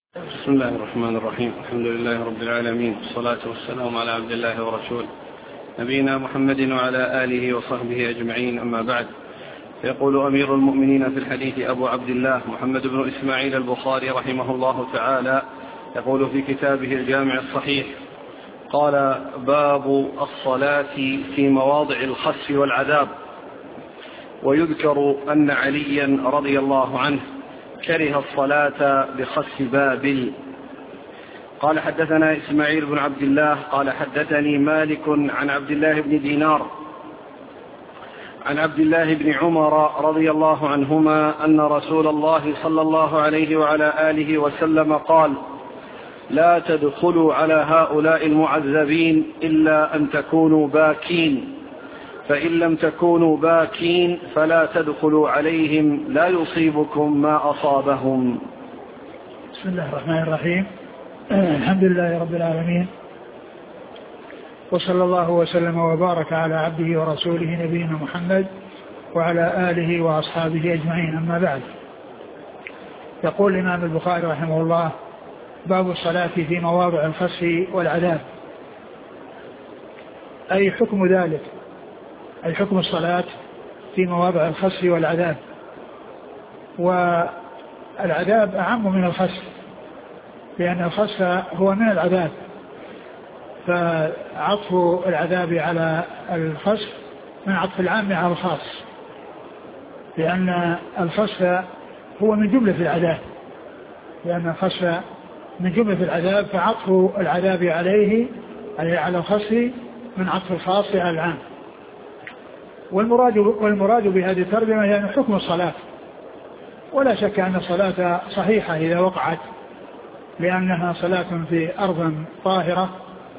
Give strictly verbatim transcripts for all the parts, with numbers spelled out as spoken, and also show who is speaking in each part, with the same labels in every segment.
Speaker 1: بسم الله الرحمن الرحيم. الحمد لله رب العالمين، والصلاة والسلام على عبد الله ورسوله نبينا محمد وعلى آله وصحبه أجمعين، أما بعد. يقول أمير المؤمنين في الحديث أبو عبد الله محمد بن إسماعيل البخاري رحمه الله تعالى، يقول في كتابه الجامع الصحيح: قال: باب الصلاة في مواضع الخسف والعذاب. ويذكر أن عليا رضي الله عنه كره الصلاة بخسف بابل. قال: حدثنا إسماعيل بن عبد الله قال: حدثني مالك عن عبد الله بن دينار عن عبد الله بن عمر رضي الله عنهما أن رسول الله صلى الله عليه وعلى آله وسلم قال: لا تدخلوا على هؤلاء المعذبين إلا أن تكونوا باكين، فإن لم تكونوا باكين فلا تدخلوا عليهم لا يصيبكم ما أصابهم.
Speaker 2: بسم الله الرحمن الرحيم. الحمد لله رب العالمين، وصلى الله وسلم وبارك على عبده ورسوله نبينا محمد وعلى آله وأصحابه أجمعين، أما بعد. يقول الإمام البخاري رحمه الله: باب الصلاة في مواضع الخسف والعذاب، أي حكم ذلك، أي حكم الصلاة في مواضع الخسف والعذاب. والعذاب أعم من الخسف، لأن الخسف هو من العذاب، فعطف العذاب على الخسف من عطف العام على الخاص، لأن الخسف هو من جملة العذاب، لأن الخسف من جملة العذاب، فعطف العذاب عليه على الخسف من عطف الخاص على العام. والمراد, والمراد بهذه الترجمة يعني حكم الصلاة. ولا شك أن الصلاة صحيحة إذا وقعت، لأنها صلاة في أرض طاهرة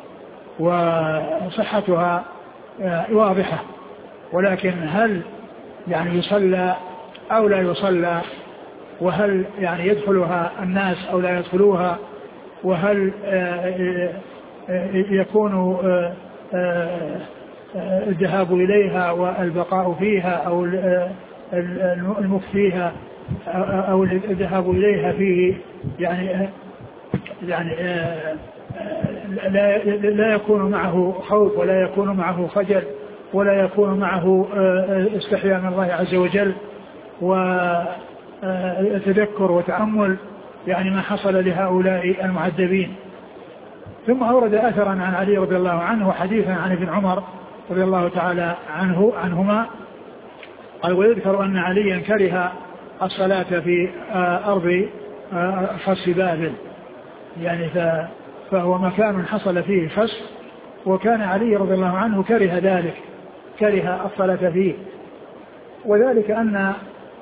Speaker 2: وصحتها واضحة. ولكن هل يعني يصلى أو لا يصلى، وهل يعني يدخلها الناس أو لا يدخلوها، وهل يكون الذهاب إليها والبقاء فيها أو المكث فيها أو الذهاب إليها فيه يعني يعني لا لا يكون معه خوف، ولا يكون معه خجل، ولا يكون معه استحياء من الله عز وجل وتذكر وتأمل يعني ما حصل لهؤلاء المعذبين. ثم أورد أثرا عن علي رضي الله عنه وحديثا عن ابن عمر رضي الله تعالى عنه عنهما قال: ويذكر أن عليا كره الصلاة في أرض خسف بابل، يعني فهو مكان حصل فيه خسف، وكان علي رضي الله عنه كره ذلك، كره الصلاة فيه. وذلك أن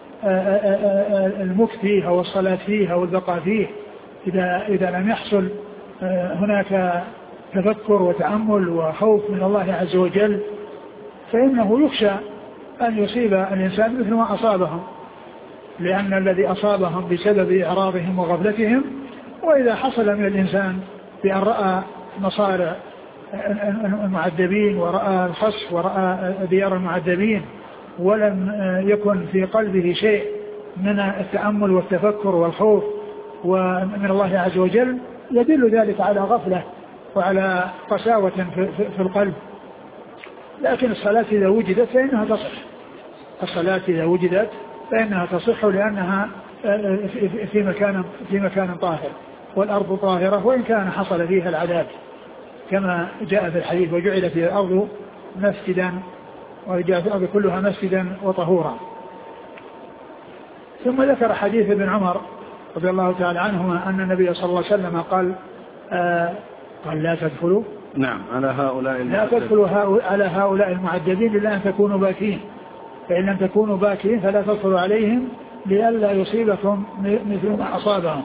Speaker 2: المكث فيها والصلاة فيها والبقاء فيه إذا, إذا لم يحصل هناك تفكر وتأمل وخوف من الله عز وجل، فإنه يخشى أن يصيب الإنسان مثل ما أصابهم، لأن الذي أصابهم بسبب إعراضهم وغفلتهم. وإذا حصل من الإنسان بأن رأى مصارع المعذبين ورأى الخسف ورأى ديار المعذبين ولم يكن في قلبه شيء من التأمل والتفكر والخوف ومن الله عز وجل، يدل ذلك على غفلة وعلى قساوة في القلب. لكن الصلاة إذا وجدت فإنها تصح، الصلاة إذا وجدت فإنها تصح، لأنها في مكان في مكان طاهر، والأرض طاهرة وإن كان حصل فيها العذاب، كما جاء في الحديث: وجعلت الأرض مسجدا، وجعلت الأرض كلها مسجدا وطهورا. ثم ذكر حديث ابن عمر رضي الله تعالى عنهما أن النبي صلى الله عليه وسلم قال آه قال: لا تدخلوا
Speaker 1: نعم على هؤلاء
Speaker 2: لا تدخلوا على هؤلاء المعذبين إلا أن تكونوا باكين، فإن لم تكونوا باكين فلا تدخلوا عليهم لئلا يصيبكم مثل ما أصابهم.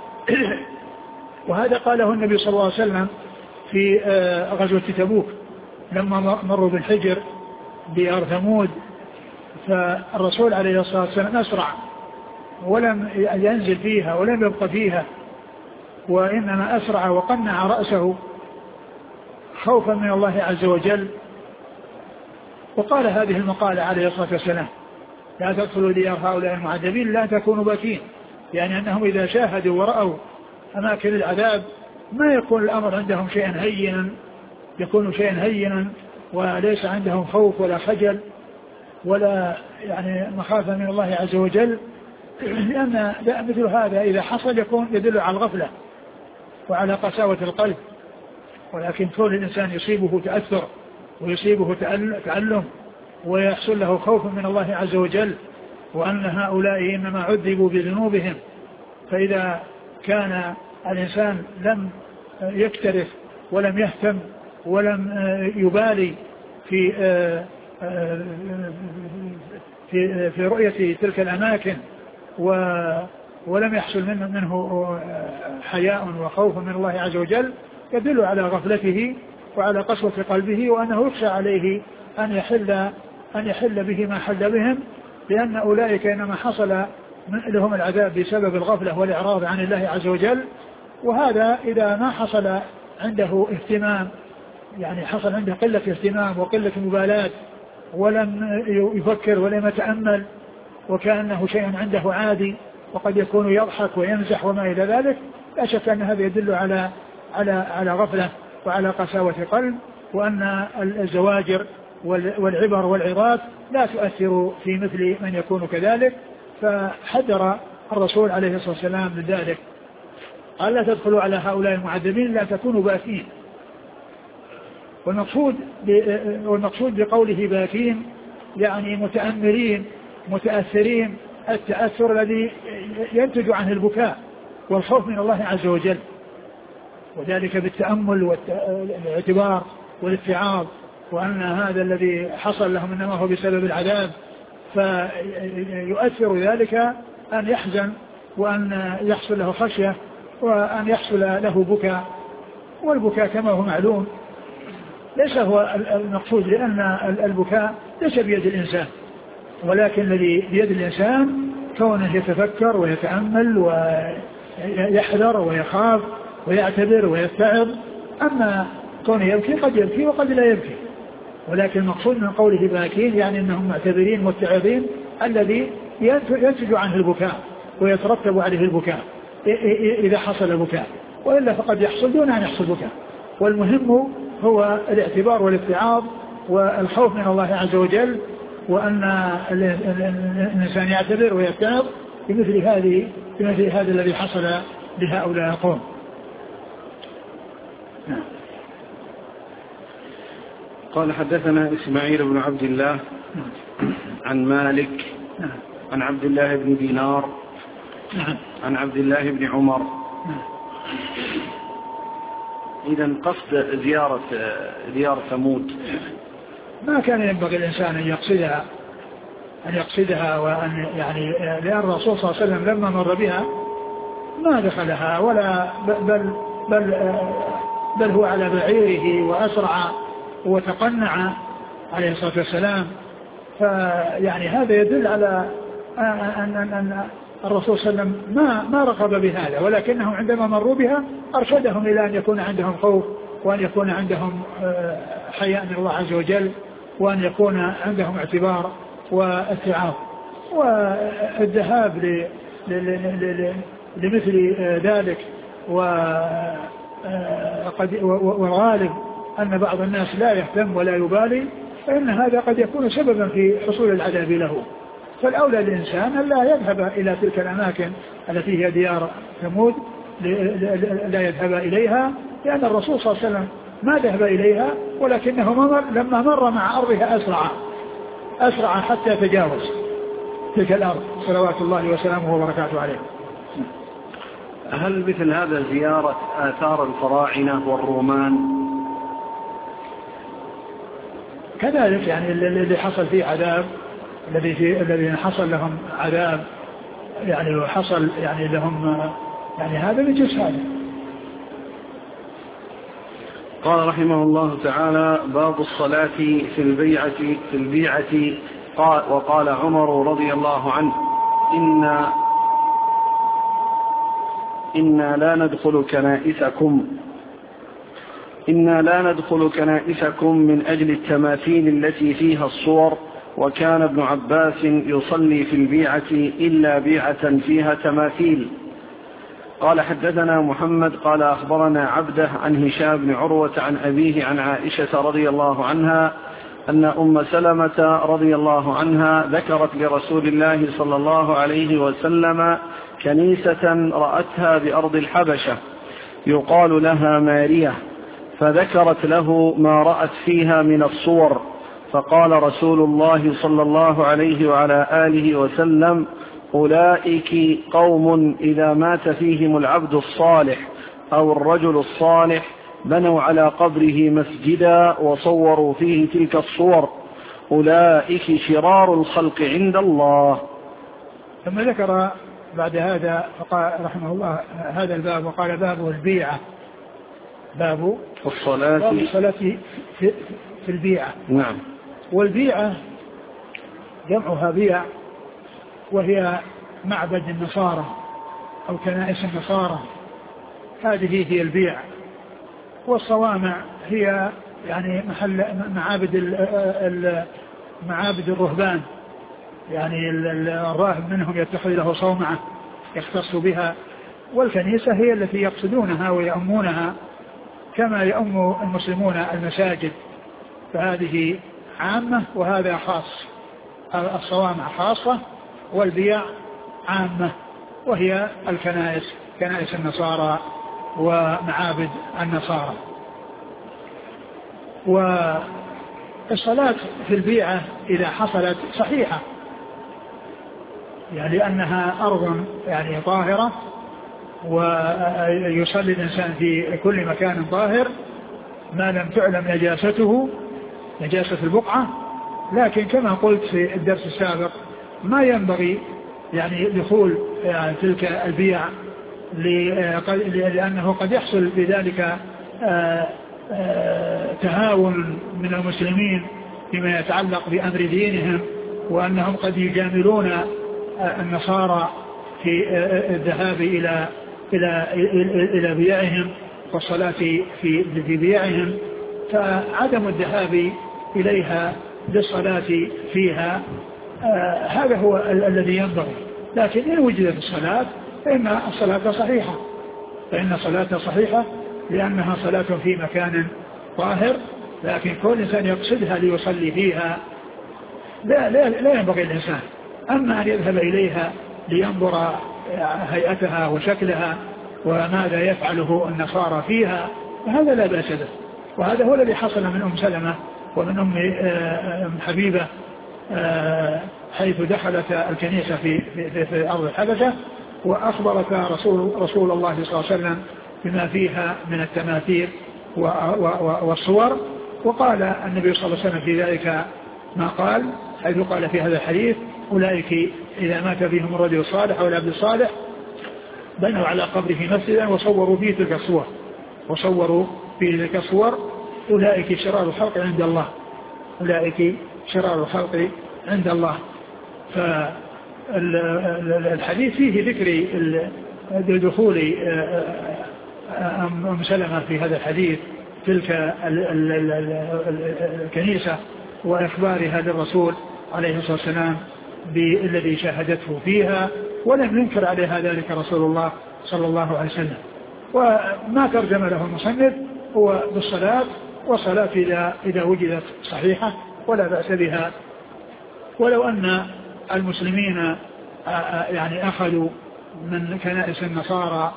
Speaker 2: وهذا قاله النبي صلى الله عليه وسلم في غزوة تبوك لما مروا بالحجر ديار ثمود، فالرسول عليه الصلاة والسلام أسرع ولم ينزل فيها ولم يبقى فيها، وإنما أسرع وقنع رأسه خوفا من الله عز وجل، وقال هذه المقالة عليه الصلاة والسلام: لا تدخلوا ديار هؤلاء المعذبين لا تكونوا باكين، يعني أنهم إذا شاهدوا ورأوا أماكن العذاب ما يكون الأمر عندهم شيئا هينا، يكون شيئا هينا وليس عندهم خوف ولا خجل ولا يعني مخافة من الله عز وجل، لأن مثل هذا إذا حصل يكون يدل على الغفلة وعلى قساوة القلب. ولكن كون الإنسان يصيبه تأثر ويصيبه تعلم ويحصل له خوف من الله عز وجل، وأن هؤلاء إنما عذبوا بذنوبهم، فإذا كان الإنسان لم يكترث ولم يهتم ولم يبالي في في في رؤية تلك الأماكن ولم يحصل منه, منه حياء وخوف من الله عز وجل، يدل على غفلته وعلى قسوة قلبه، وأنه يخشى عليه أن يحل أن يحل به ما حل بهم، لأن أولئك إنما حصل لهم العذاب بسبب الغفلة والإعراض عن الله عز وجل. وهذا إذا ما حصل عنده اهتمام، يعني حصل عنده قلة اهتمام وقلة مبالاة ولم يفكر ولم يتأمل وكأنه شيء عنده عادي، وقد يكون يضحك ويمزح وما إلى ذلك، لا شك أن هذا يدل على على على غفلة وعلى قساوة قلب، وأن الزواجر والعبر والعظات لا تؤثر في مثل من يكون كذلك. فحذر الرسول عليه الصلاة والسلام من ذلك، قال لا تدخلوا على هؤلاء المعذبين لا تكونوا باكين. والمقصود والمقصود بقوله باكين يعني متأمرين متأثرين، التأثر الذي ينتج عنه البكاء والخوف من الله عز وجل، وذلك بالتأمل والاعتبار والاتعاظ، وأن هذا الذي حصل لهم إنما هو بسبب العذاب، فيؤثر ذلك أن يحزن وأن يحصل له خشية وأن يحصل له بكاء. والبكاء كما هو معلوم ليس هو المقصود، لأن البكاء ليس بيد الإنسان، ولكن الذي بيد الإنسان كونه يتفكر ويتأمل ويحذر ويخاف ويعتبر ويتعظ. أما كونه يبكي قد يبكي وقد لا يبكي، ولكن المقصود من قوله باكين يعني أنهم معتبرين متعظين الذي ينتج عنه البكاء ويترتب عليه البكاء إذا حصل البكاء، وإلا فقد يحصل دون أن يحصل بكاء. والمهم هو الاعتبار والاتعاظ والخوف من الله عز وجل، وأن الإنسان يعتبر ويتعظ بمثل هذه بمثل هذا الذي حصل لهؤلاء القوم.
Speaker 1: قال حدثنا إسماعيل بن عبد الله عن مالك عن عبد الله بن دينار عن عبد الله بن عمر. إذن قصد زيارة زيارة ثمود
Speaker 2: ما كان ينبغي الإنسان أن يقصدها أن يقصدها وأن يعني لأن الرسول صلى الله عليه وسلم لما مر بها ما دخلها ولا بل بل بل هو على بعيره وأسرع وتقنع عليه الصلاة والسلام. فيعني هذا يدل على أن أن الرسول صلى الله عليه وسلم ما ما رغب بهذا، ولكنهم عندما مروا بها أرشدهم إلى أن يكون عندهم خوف وأن يكون عندهم حياء من الله عز وجل وأن يكون عندهم اعتبار واتعاظ. والذهاب لمثل ذلك والغالب أن بعض الناس لا يهتم ولا يبالي، فإن هذا قد يكون سببا في حصول العذاب له. فالأولى الإنسان أن لا يذهب إلى تلك الأماكن التي هي ديار ثمود، لا يذهب إليها، لأن الرسول صلى الله عليه وسلم ما ذهب إليها، ولكنه مر لما مر مع أرضها أسرع أسرع حتى تجاوز تلك الأرض صلوات الله وسلامه وبركاته عليه.
Speaker 1: هل مثل هذا زيارة آثار الفراعنة والرومان
Speaker 2: كذلك يعني الذي حصل فيه عذاب، الذي في الذين حصل لهم عذاب يعني وحصل يعني لهم يعني هذا بجزء هذا.
Speaker 1: قال رحمه الله تعالى: باب الصلاة في البيعة في البيعة. قال وقال عمر رضي الله عنه: إنا إنا لا ندخل كنائسكم إنا لا ندخل كنائسكم من أجل التماثيل التي فيها الصور، وكان ابن عباس يصلي في البيعة إلا بيعة فيها تماثيل. قال حدثنا محمد قال أخبرنا عبده عن هشام بن عروة عن أبيه عن عائشة رضي الله عنها أن أم سلمة رضي الله عنها ذكرت لرسول الله صلى الله عليه وسلم كنيسة رأتها بأرض الحبشة يقال لها مارية، فذكرت له ما رأت فيها من الصور، فقال رسول الله صلى الله عليه وعلى آله وسلم: أولئك قوم إذا مات فيهم العبد الصالح أو الرجل الصالح بنوا على قبره مسجدا وصوروا فيه تلك الصور، أولئك شرار الخلق عند الله.
Speaker 2: ثم ذكر بعد هذا فقال رحمه الله هذا الباب وقال: باب البيعة، باب
Speaker 1: الصلاة,
Speaker 2: باب الصلاة في, في البيعة.
Speaker 1: نعم.
Speaker 2: والبيعة جمعها بيع، وهي معبد النصارى أو كنائس النصارى، هذه هي البيع. والصوامع هي يعني محل معابد ال معابد الرهبان، يعني الراهب منهم يتخذ له صومعة يختص بها، والكنيسة هي التي يقصدونها ويأمونها كما يأم المسلمون المساجد، فهذه عامة وهذا خاص. الصوامع خاصة والبيع عامة، وهي الكنائس، كنائس النصارى ومعابد النصارى. والصلاة في البيعة إذا حصلت صحيحة، يعني لأنها أرض يعني طاهرة، ويصلي الإنسان في كل مكان طاهر ما لم تعلم نجاسته، نجاسة البقعة. لكن كما قلت في الدرس السابق ما ينبغي يعني دخول يعني تلك البيع، لأنه قد يحصل بذلك تهاون من المسلمين فيما يتعلق بأمر دينهم، وأنهم قد يجاملون النصارى في الذهاب إلى إلى إلى بيعهم والصلاة في في بيعهم، فعدم الذهاب إليها للصلاة فيها آه هذا هو ال- الذي ينبغي. لكن إن وجدت الصلاة فإن الصلاة صحيحة، فإن الصلاة صحيحة لأنها صلاة في مكان طاهر، لكن كل إنسان يقصدها ليصلي فيها لا, لا, لا ينبغي الإنسان. أما أن يذهب إليها لينظر هيئتها وشكلها وماذا يفعله النصارى فيها فهذا لا بأس به. وهذا هو الذي حصل من أم سلمة ومن أم حبيبة حيث دخلت الكنيسة في, في, في أرض الحبشة، وأخبرت رسول, رسول الله صلى الله عليه وسلم بما فيها من التماثيل والصور. وقال النبي صلى الله عليه وسلم في ذلك ما قال، حيث قال في هذا الحديث: أولئك إذا مات بهم الرجل الصالح أو العبد الصالح بنوا على قبره مسجدا وصوروا فيه تلك الصور وصوروا فيه تلك الصور أولئك شرار الخلق عند الله، أولئك شرار الخلق عند الله. فالحديث فيه ذكر دخول أم سلمة في هذا الحديث تلك الكنيسة وإخبارها للرسول عليه الصلاة والسلام بالذي شاهدته فيها، ولم ينكر عليها ذلك رسول الله صلى الله عليه وسلم. وما ترجم له المصنف هو بالصلاة، والصلاة إذا, إذا وجدت صحيحة ولا بأس بها. ولو أن المسلمين يعني أخذوا من كنائس النصارى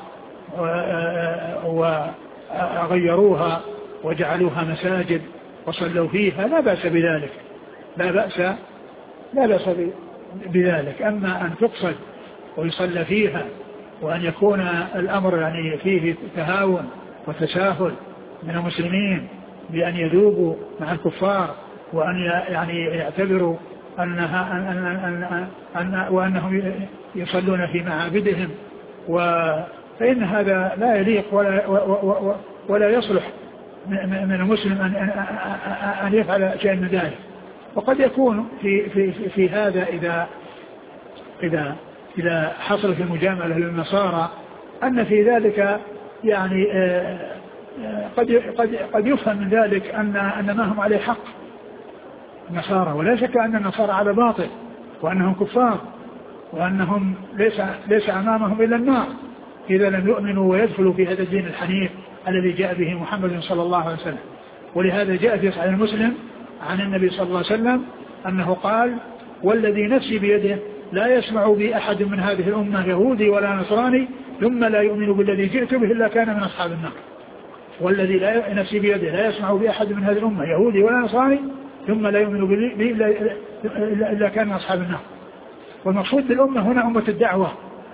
Speaker 2: وغيروها وجعلوها مساجد وصلوا فيها لا بأس بذلك، لا بأس لا بأس بذلك. أما أن تقصد ويصلى فيها وأن يكون الأمر يعني فيه تهاون وتساهل من المسلمين بأن يذوبوا مع الكفار وأن يعني يعتبروا أنها أن أن أن أن وأنهم يصلون في معابدهم، فإن هذا لا يليق ولا ولا يصلح من المسلم أن أن يفعل شيئا من ذلك. وقد يكون في في في هذا إذا إذا إذا حصلت المجاملة للنصارى أن في ذلك يعني قد قد قد يفهم من ذلك أن أن ما هم عليه حق النصارى، ولا شك أن النصارى على باطل وأنهم كفار وأنهم ليس ليس أمامهم إلا النار، إذا لم يؤمنوا ويدخلوا في هذا الدين الحنيف الذي جاء به محمد صلى الله عليه وسلم. ولهذا جاء في صحيح مسلم عن النبي صلى الله عليه وسلم أنه قال: والذي نفسي بيده لا يسمع بي أحد من هذه الأمة يهودي ولا نصراني ثم لا يؤمن بالذي جئت به إلا كان من أصحاب النار. والذي لا نفسي بيده لا يسمع بي أحد من هذه الأمة يهودي ولا نصراني ثم لا يؤمن به إلا, إلا, إلا كان من أصحاب النار. والمقصود بالأمة هنا أمة الدعوة،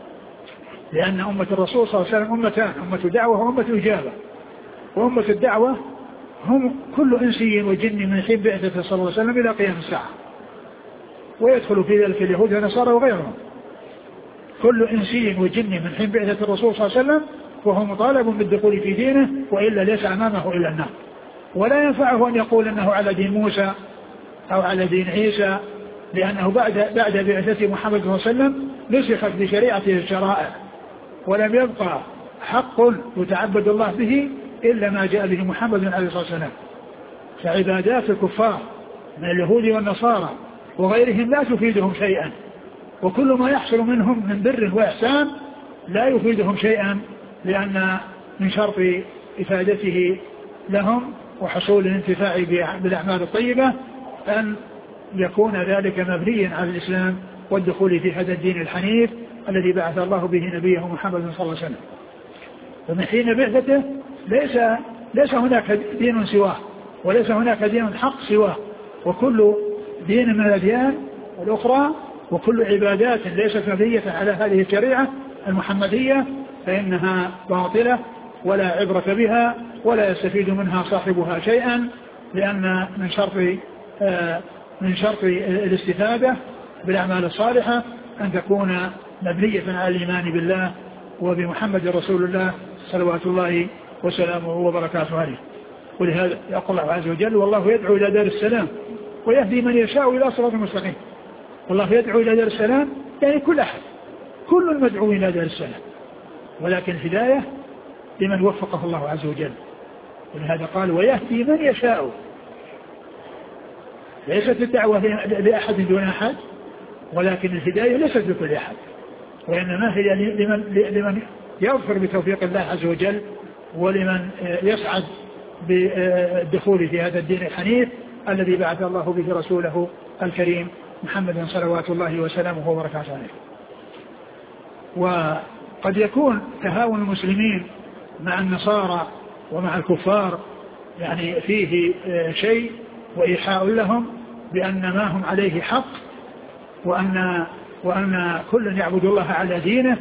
Speaker 2: لأن أمة الرسول صلى الله عليه وسلم أمتان: أمة دعوة وأمة إجابة. وأمة الدعوة هم كل إنسي وجن من حين بعثته صلى الله عليه وسلم إلى قيام الساعة، ويدخل في ذلك اليهود والنصارى وغيرهم. كل إنسي وجن من حين بعثة الرسول صلى الله عليه وسلم وهو مطالب بالدخول في دينه، وإلا ليس أمامه إلا النار. ولا ينفعه أن يقول أنه على دين موسى أو على دين عيسى، لأنه بعد بعد بعثة محمد صلى الله عليه وسلم نسخت بشريعته الشرائع، ولم يبقى حق يتعبد الله به إلا ما جاء به محمد عليه الصلاة والسلام. فعبادات الكفار من اليهود والنصارى وغيرهم لا تفيدهم شيئا، وكل ما يحصل منهم من بر وإحسان لا يفيدهم شيئا، لأن من شرط إفادته لهم وحصول الانتفاع بالأعمال الطيبة أن يكون ذلك مبنيا على الإسلام والدخول في هذا الدين الحنيف الذي بعث الله به نبيه محمد صلى الله عليه وسلم. ومن حين بعثته ليس, ليس هناك دين سواه، وليس هناك دين حق سواه، وكل دين من الأديان الأخرى وكل عبادات ليست مبنية على هذه الشريعة المحمدية فإنها باطلة ولا عبرة بها ولا يستفيد منها صاحبها شيئا، لأن من شرط من شرط الاستفادة بالأعمال الصالحة أن تكون مبنية على الإيمان بالله وبمحمد رسول الله صلوات الله وسلامه وبركاته عليه. ولهذا يقول الله عز وجل: والله يدعو إلى دار السلام ويهدي من يشاء إلى صراط مستقيم. والله يدعو إلى دار السلام يعني كل أحد، كل مدعو إلى دار السلام، ولكن الهداية لمن وفقه الله عز وجل. ولهذا قال: ويهدي من يشاء. ليست الدعوة لأحد دون أحد، ولكن الهداية ليست لكل أحد، وإنما هي لمن, لمن يغفر بتوفيق الله عز وجل، ولمن يسعد بالدخول في هذا الدين الحنيف الذي بعث الله به رسوله الكريم محمد صلوات الله وسلامه وبركاته عليه. وقد يكون تهاون المسلمين مع النصارى ومع الكفار يعني فيه شيء وإيحاء لهم بأن ما هم عليه حق، وأن, وأن كل يعبد الله على دينه،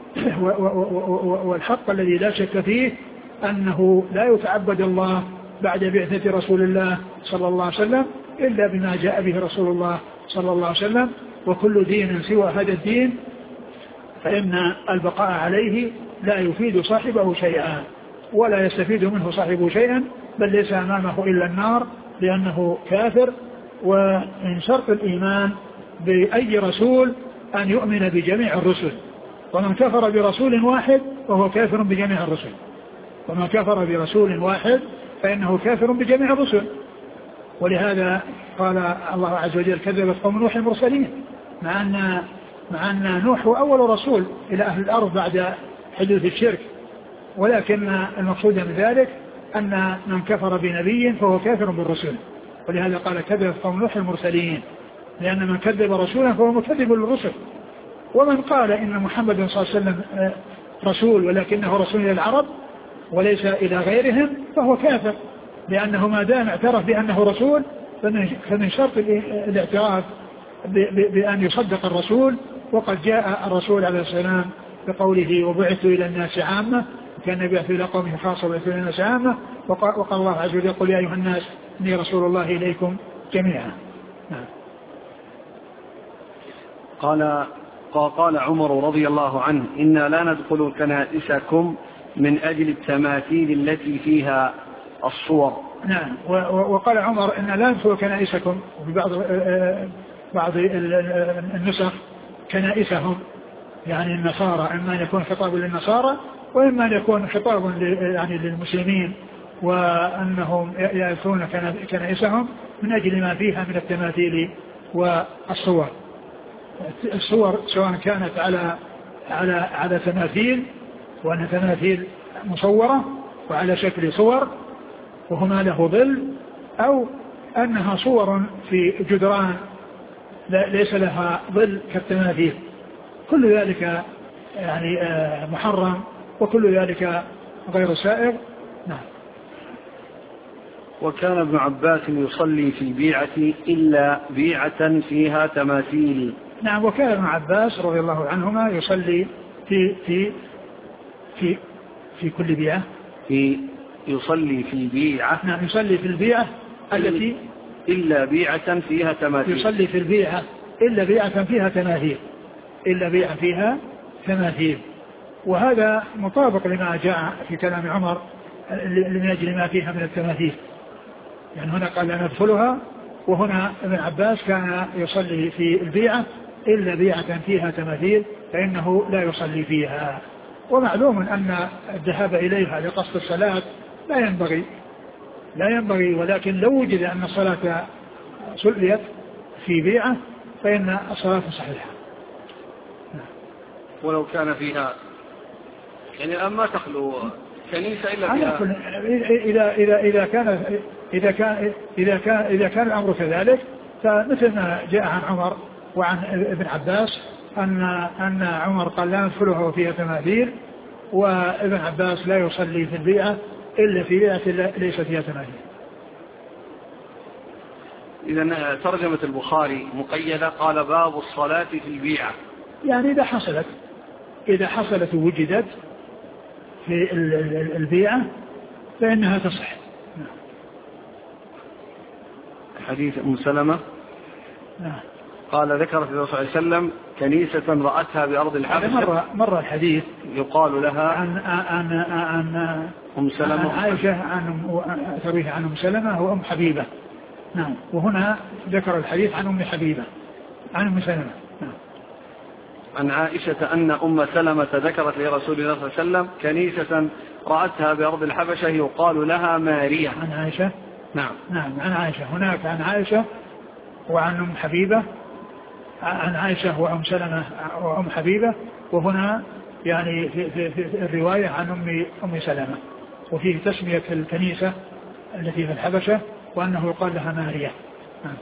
Speaker 2: والحق الذي لا شك فيه أنه لا يتعبد الله بعد بعثة رسول الله صلى الله عليه وسلم إلا بما جاء به رسول الله صلى الله عليه وسلم. وكل دين سوى هذا الدين فإن البقاء عليه لا يفيد صاحبه شيئا ولا يستفيد منه صاحبه شيئا، بل ليس أمامه إلا النار، لأنه كافر. ومن شرط الإيمان بأي رسول أن يؤمن بجميع الرسل، ومن كفر برسول واحد فهو كافر بجميع الرسل، ومن كفر برسول واحد فإنه كافر بجميع الرسل. ولهذا قال الله عز وجل: كذبت قوم نوح المرسلين، مع أن مع أن نوح هو أول رسول إلى أهل الأرض بعد حدوث الشرك، ولكن المقصود من ذلك أن من كفر بنبي فهو كافر بالرسول. ولهذا قال: كذبت قوم نوح المرسلين، لأن من كذب رسولا فهو مكذب للرسل. ومن قال إن محمد صلى الله عليه وسلم رسول ولكنه رسول إلى العرب وليس إلى غيرهم فهو كافر، لأنه ما دام اعترف بأنه رسول فمن شرط الاعتراف بأن يصدق الرسول. وقد جاء الرسول عليه السلام بقوله: وبعث إلى الناس عامة، كان يبعث إلى قومه خاصة وبعث إلى الناس عامة. وقال الله عز وجل: قل يا أيها الناس إني رسول الله إليكم جميعا. نعم.
Speaker 1: قال قال عمر رضي الله عنه: إنا لا ندخل كنائسكم من أجل التماثيل التي فيها الصور.
Speaker 2: نعم. وقال عمر: إنا لا ندخل كنائسكم، وفي بعض بعض النسخ كنائسهم، يعني النصارى، إما أن يكون خطاب للنصارى وإما أن يكون خطاب يعني للمسلمين، وأنهم يأتون كنائسهم من أجل ما فيها من التماثيل والصور. الصور سواء كانت على على على تماثيل وأنها تماثيل مصورة وعلى شكل صور وهما له ظل، أو أنها صور في جدران ليس لها ظل كالتماثيل. كل ذلك يعني محرم وكل ذلك غير سائغ. نعم.
Speaker 1: وكان ابن عباس يصلي في البيعة إلا بيعة فيها تماثيل.
Speaker 2: نعم. وكان ابن عباس رضي الله عنهما يصلي في في في في كل بيعة
Speaker 1: في يصلي في البيعة.
Speaker 2: نعم. يصلي في البيعة التي
Speaker 1: إلا بيعة فيها تماثيل.
Speaker 2: يصلي في البيعة إلا بيعة فيها تماثيل إلا بيعة فيها تماثيل. وهذا مطابق لما جاء في كلام عمر من أجل ما فيها من التماثيل. يعني هنا قال لا ندخلها، وهنا ابن عباس كان يصلي في البيعة إلا بيعة فيها تماثيل فإنه لا يصلي فيها. ومعلوم أن الذهاب إليها لقصد الصلاة لا ينبغي لا ينبغي ولكن لو وجد أن الصلاة صليت في بيعة فإن الصلاة صحيحة.
Speaker 1: ولو كان فيها يعني الآن ما تخلو كنيسة إلا فيها.
Speaker 2: إذا إذا إذا كان إذا كان إذا كان إذا كان الأمر كذلك، فمثل ما جاء عن عمر وعن ابن عباس أن أن عمر قال لا ندخلها وفيها تماثيل، وابن عباس لا يصلي في البيعة إلا في بيعة ليس فيها تماثيل.
Speaker 1: إذا ترجمة البخاري مقيدة، قال باب الصلاة في البيعة.
Speaker 2: يعني إذا حصلت إذا حصلت ووجدت في البيعة فإنها تصح.
Speaker 1: حديث أم سلمة
Speaker 2: نعم.
Speaker 1: قال ذكرت الرسول صلى الله عليه وسلم كنيسة رأتها بأرض الحبشة.
Speaker 2: مر مر الحديث
Speaker 1: يقال لها
Speaker 2: عن عن عن
Speaker 1: أم سلمة
Speaker 2: عن عائشة عن ترويه عن أم سلمة وأم حبيبة. نعم. وهنا ذكر الحديث عن أم حبيبة عن أم سلمة. نعم.
Speaker 1: عن عائشة أن أم سلمة ذكرت لرسول الله صلى الله عليه وسلم كنيسة رأتها بأرض الحبشة يقال لها ماريا.
Speaker 2: عن عائشة.
Speaker 1: نعم.
Speaker 2: نعم. عن عائشة. هناك عن عائشة وعن أم حبيبة، عن عائشة وأم سلمة وأم حبيبة، وهنا يعني في, في, في الرواية عن أم أم سلمة، وفيه تسمية الكنيسة التي في الحبشة وأنه يقال لها ماريا. نعم.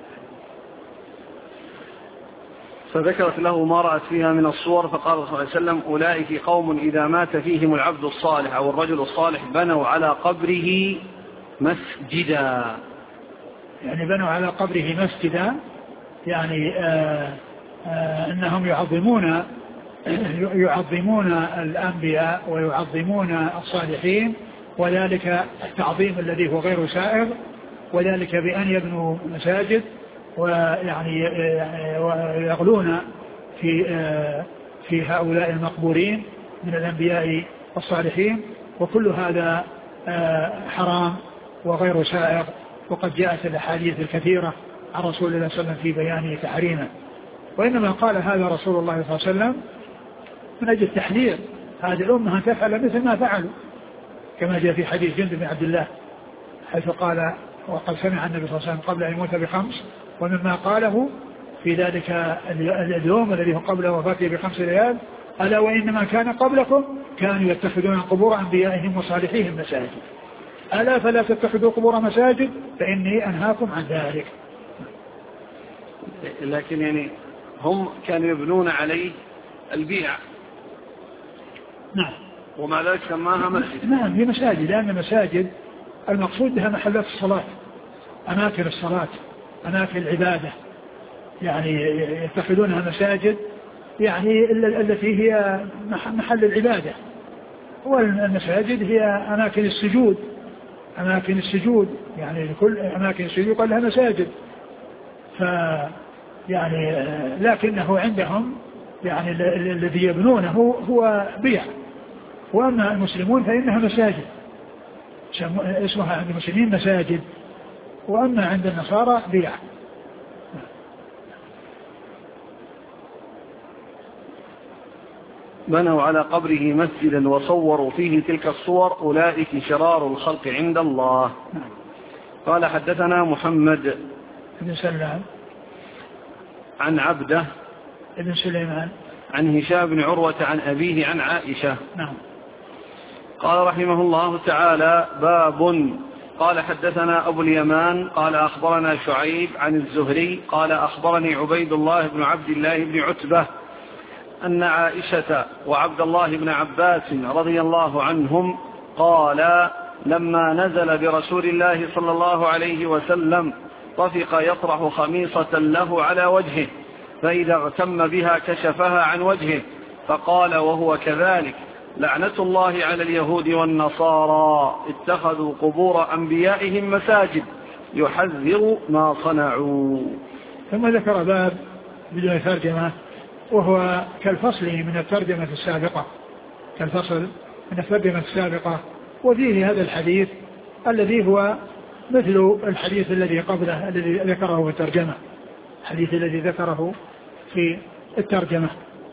Speaker 1: فذكرت له ما رأت فيها من الصور، فقال صلى الله عليه وسلم أولئك قوم إذا مات فيهم العبد الصالح أو الرجل الصالح بنوا على قبره مسجدا.
Speaker 2: يعني بنوا على قبره مسجدا، يعني آآ آآ أنهم يعظمون يعظمون الأنبياء ويعظمون الصالحين، وذلك التعظيم الذي هو غير سائغ، وذلك بأن يبنوا مساجد ويعني ويغلون في في هؤلاء المقبورين من الأنبياء والصالحين، وكل هذا حرام وغير سائغ. وقد جاءت الأحاديث الكثيرة عن رسول الله صلى الله عليه وسلم في بيان تحريمه، وإنما قال هذا رسول الله صلى الله عليه وسلم من أجل التحذير هذه الأمة أن تفعل مثل ما فعلوا، كما جاء في حديث جندب بن عبد الله حيث قال وقد سمع النبي صلى الله عليه وسلم قبل أن يموت بخمس، ومما قاله في ذلك اليوم الذي هو قبل وفاته بخمس ليال: ألا وإنما كان قبلكم كانوا يتخذون قبور أنبيائهم وصالحيهم مساجد، ألا فلا تتخذوا قبور مساجد فإني أنهاكم عن ذلك.
Speaker 1: لكن يعني هم كانوا يبنون عليه البيع.
Speaker 2: نعم.
Speaker 1: ومع ذلك سماها مسجد.
Speaker 2: نعم هي مساجد، لأن مساجد المقصود بها محلات الصلاة، أماكن الصلاة، أماكن العبادة، يعني يتخذونها مساجد يعني التي هي محل العبادة، والمساجد هي أماكن السجود، أماكن السجود يعني كل أماكن السجود قال لها مساجد. ف يعني لكنه عندهم يعني الذي يبنونه هو بيع، وأما المسلمون فإنها مساجد، اسمها عند المسلمين مساجد، وأما عند النصارى بيع.
Speaker 1: بنوا على قبره مسجدا وصوروا فيه تلك الصور أولئك شرار الخلق عند الله. قال حدثنا محمد
Speaker 2: بن سلام
Speaker 1: عن عبده
Speaker 2: بن سليمان
Speaker 1: عن هشام بن عروة عن أبيه عن عائشة
Speaker 2: نعم.
Speaker 1: قال رحمه الله تعالى: باب. قال حدثنا أبو اليمان قال أخبرنا شعيب عن الزهري قال أخبرني عبيد الله بن عبد الله بن عتبة أن عائشة وعبد الله بن عباس رضي الله عنهم قال: لما نزل برسول الله صلى الله عليه وسلم طفق يطرح خميصة له على وجهه، فإذا اغتم بها كشفها عن وجهه، فقال وهو كذلك: لعنة الله على اليهود والنصارى اتخذوا قبور أنبيائهم مساجد، يحذر ما صنعوا.
Speaker 2: ثم ذكر باب بدون ترجمة، وهو كالفصل من الترجمة السابقة كالفصل من الترجمة السابقة وفيه هذا الحديث الذي هو مثل الحديث الذي قبله الذي ذكره في الترجمة الحديث الذي ذكره في الترجمة.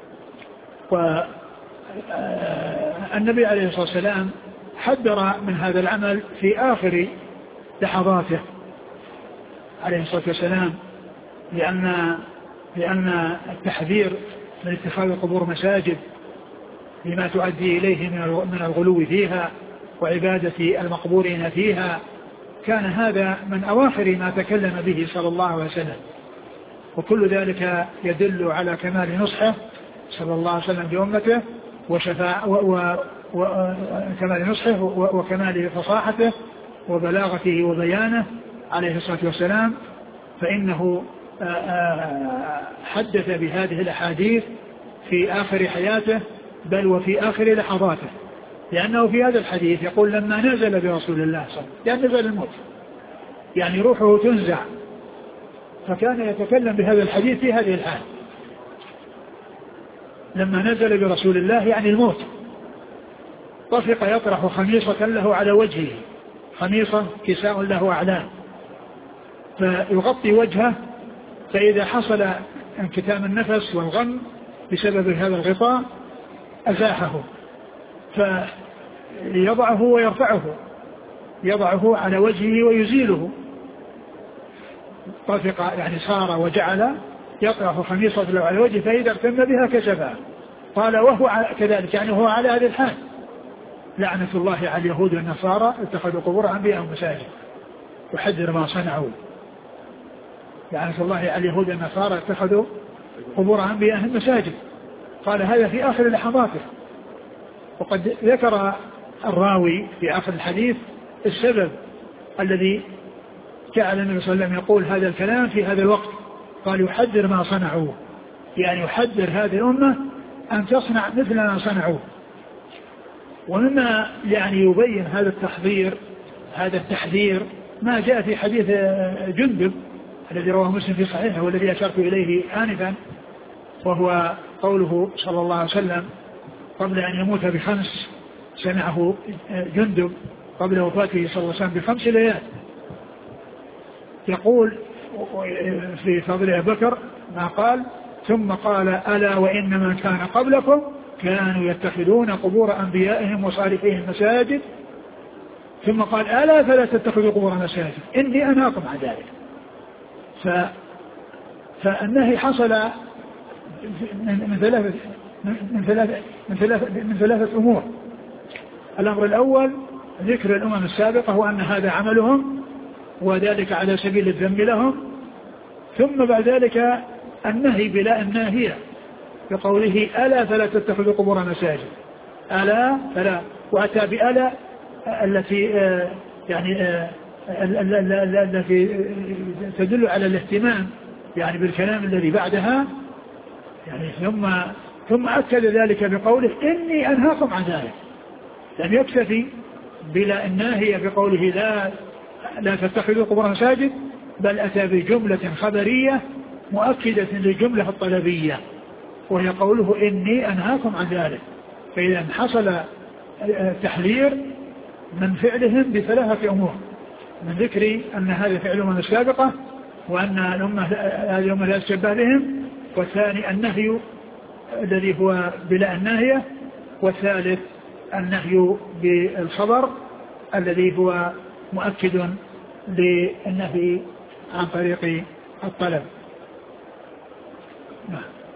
Speaker 2: والنبي عليه الصلاة والسلام حذر من هذا العمل في آخر لحظاته عليه الصلاة والسلام، لأن لأن التحذير من اتخاذ القبور مساجد لما تؤدي إليه من الغلو فيها وعبادة المقبورين فيها، كان هذا من أواخر ما تكلم به صلى الله عليه وسلم، وكل ذلك يدل على كمال نصحه صلى الله عليه وسلم بأمته وشفاء وكمال نصحه وكمال فصاحته وبلاغته وبيانه عليه الصلاة والسلام. فإنه حدث بهذه الأحاديث في آخر حياته بل وفي آخر لحظاته، لأنه في هذا الحديث يقول لما نزل برسول الله صلى الله عليه وسلم، يعني نزل الموت، يعني روحه تنزع، فكان يتكلم بهذا الحديث في هذه الحال. لما نزل برسول الله يعني الموت، طفق يطرح خميصة له على وجهه، خميصة كساء له أعلام، فيغطي وجهه، فإذا حصل انكتام النفس والغم بسبب هذا الغطاء أزاحه، فيضعه ويرفعه، يضعه على وجهه ويزيله. طفق يعني صار وجعل يطرح خميصة له على وجهه، فإذا اغتم بها كشفها. قال وهو كذلك، يعني هو على هذه الحال. لعنة الله على اليهود والنصارى اتخذوا قبور أنبيائهم مساجد، يحذر ما صنعوا. لعنة الله على اليهود والنصارى اتخذوا قبور أنبيائهم مساجد. قال هذا في آخر لحظاته. وقد ذكر الراوي في آخر الحديث السبب الذي جعل النبي صلى الله عليه وسلم يقول هذا الكلام في هذا الوقت. قال يحذر ما صنعوا، يعني يحذر هذه الأمة أن تصنع مثل ما صنعوا. ومما يعني يبين هذا التحذير هذا التحذير ما جاء في حديث جندب الذي رواه مسلم في صحيحه والذي أشرت إليه آنفا، وهو قوله صلى الله عليه وسلم قبل أن يموت بخمس، سمعه جندب قبل وفاته صلى الله عليه وسلم بخمس ليال، يقول في فضل أبي بكر ما قال: ثم قال ألا وإن من كان قبلكم كانوا يتخذون قبور أنبيائهم وصالحيهم مساجد، ثم قال ألا فلا تتخذوا قبور مساجد إني أنهاكم عن ذلك. ف... فالنهي حصل من ثلاثة من ثلاثة من ثلاثة من ثلاثة أمور. الأمر الأول ذكر الأمم السابقة وأن هذا عملهم وذلك على سبيل الذم لهم، ثم بعد ذلك النهي بلا الناهية بقوله ألا فلا تتخذوا قبور مساجد، ألا فلا، وأتى بألا التي يعني التي تدل على الاهتمام يعني بالكلام الذي بعدها، يعني ثم ثم أكد ذلك بقوله إني أنهاكم عن ذلك. لم يكتفي بلا الناهية بقوله لا لا تتخذوا قبور مساجد، بل أتى بجملة خبرية مؤكدة للجملة الطلبية، وهي قوله إني أنهاكم عن ذلك. فإذا حصل تحذير من فعلهم بثلاثة أمور: من ذكر أن هذا فعلهم السابقة وأن الأمة هذه الأمة لا تشبه بهم، والثاني النهي الذي هو بلا الناهية، والثالث النهي بالخبر الذي هو مؤكد للنهي عن طريق الطلب.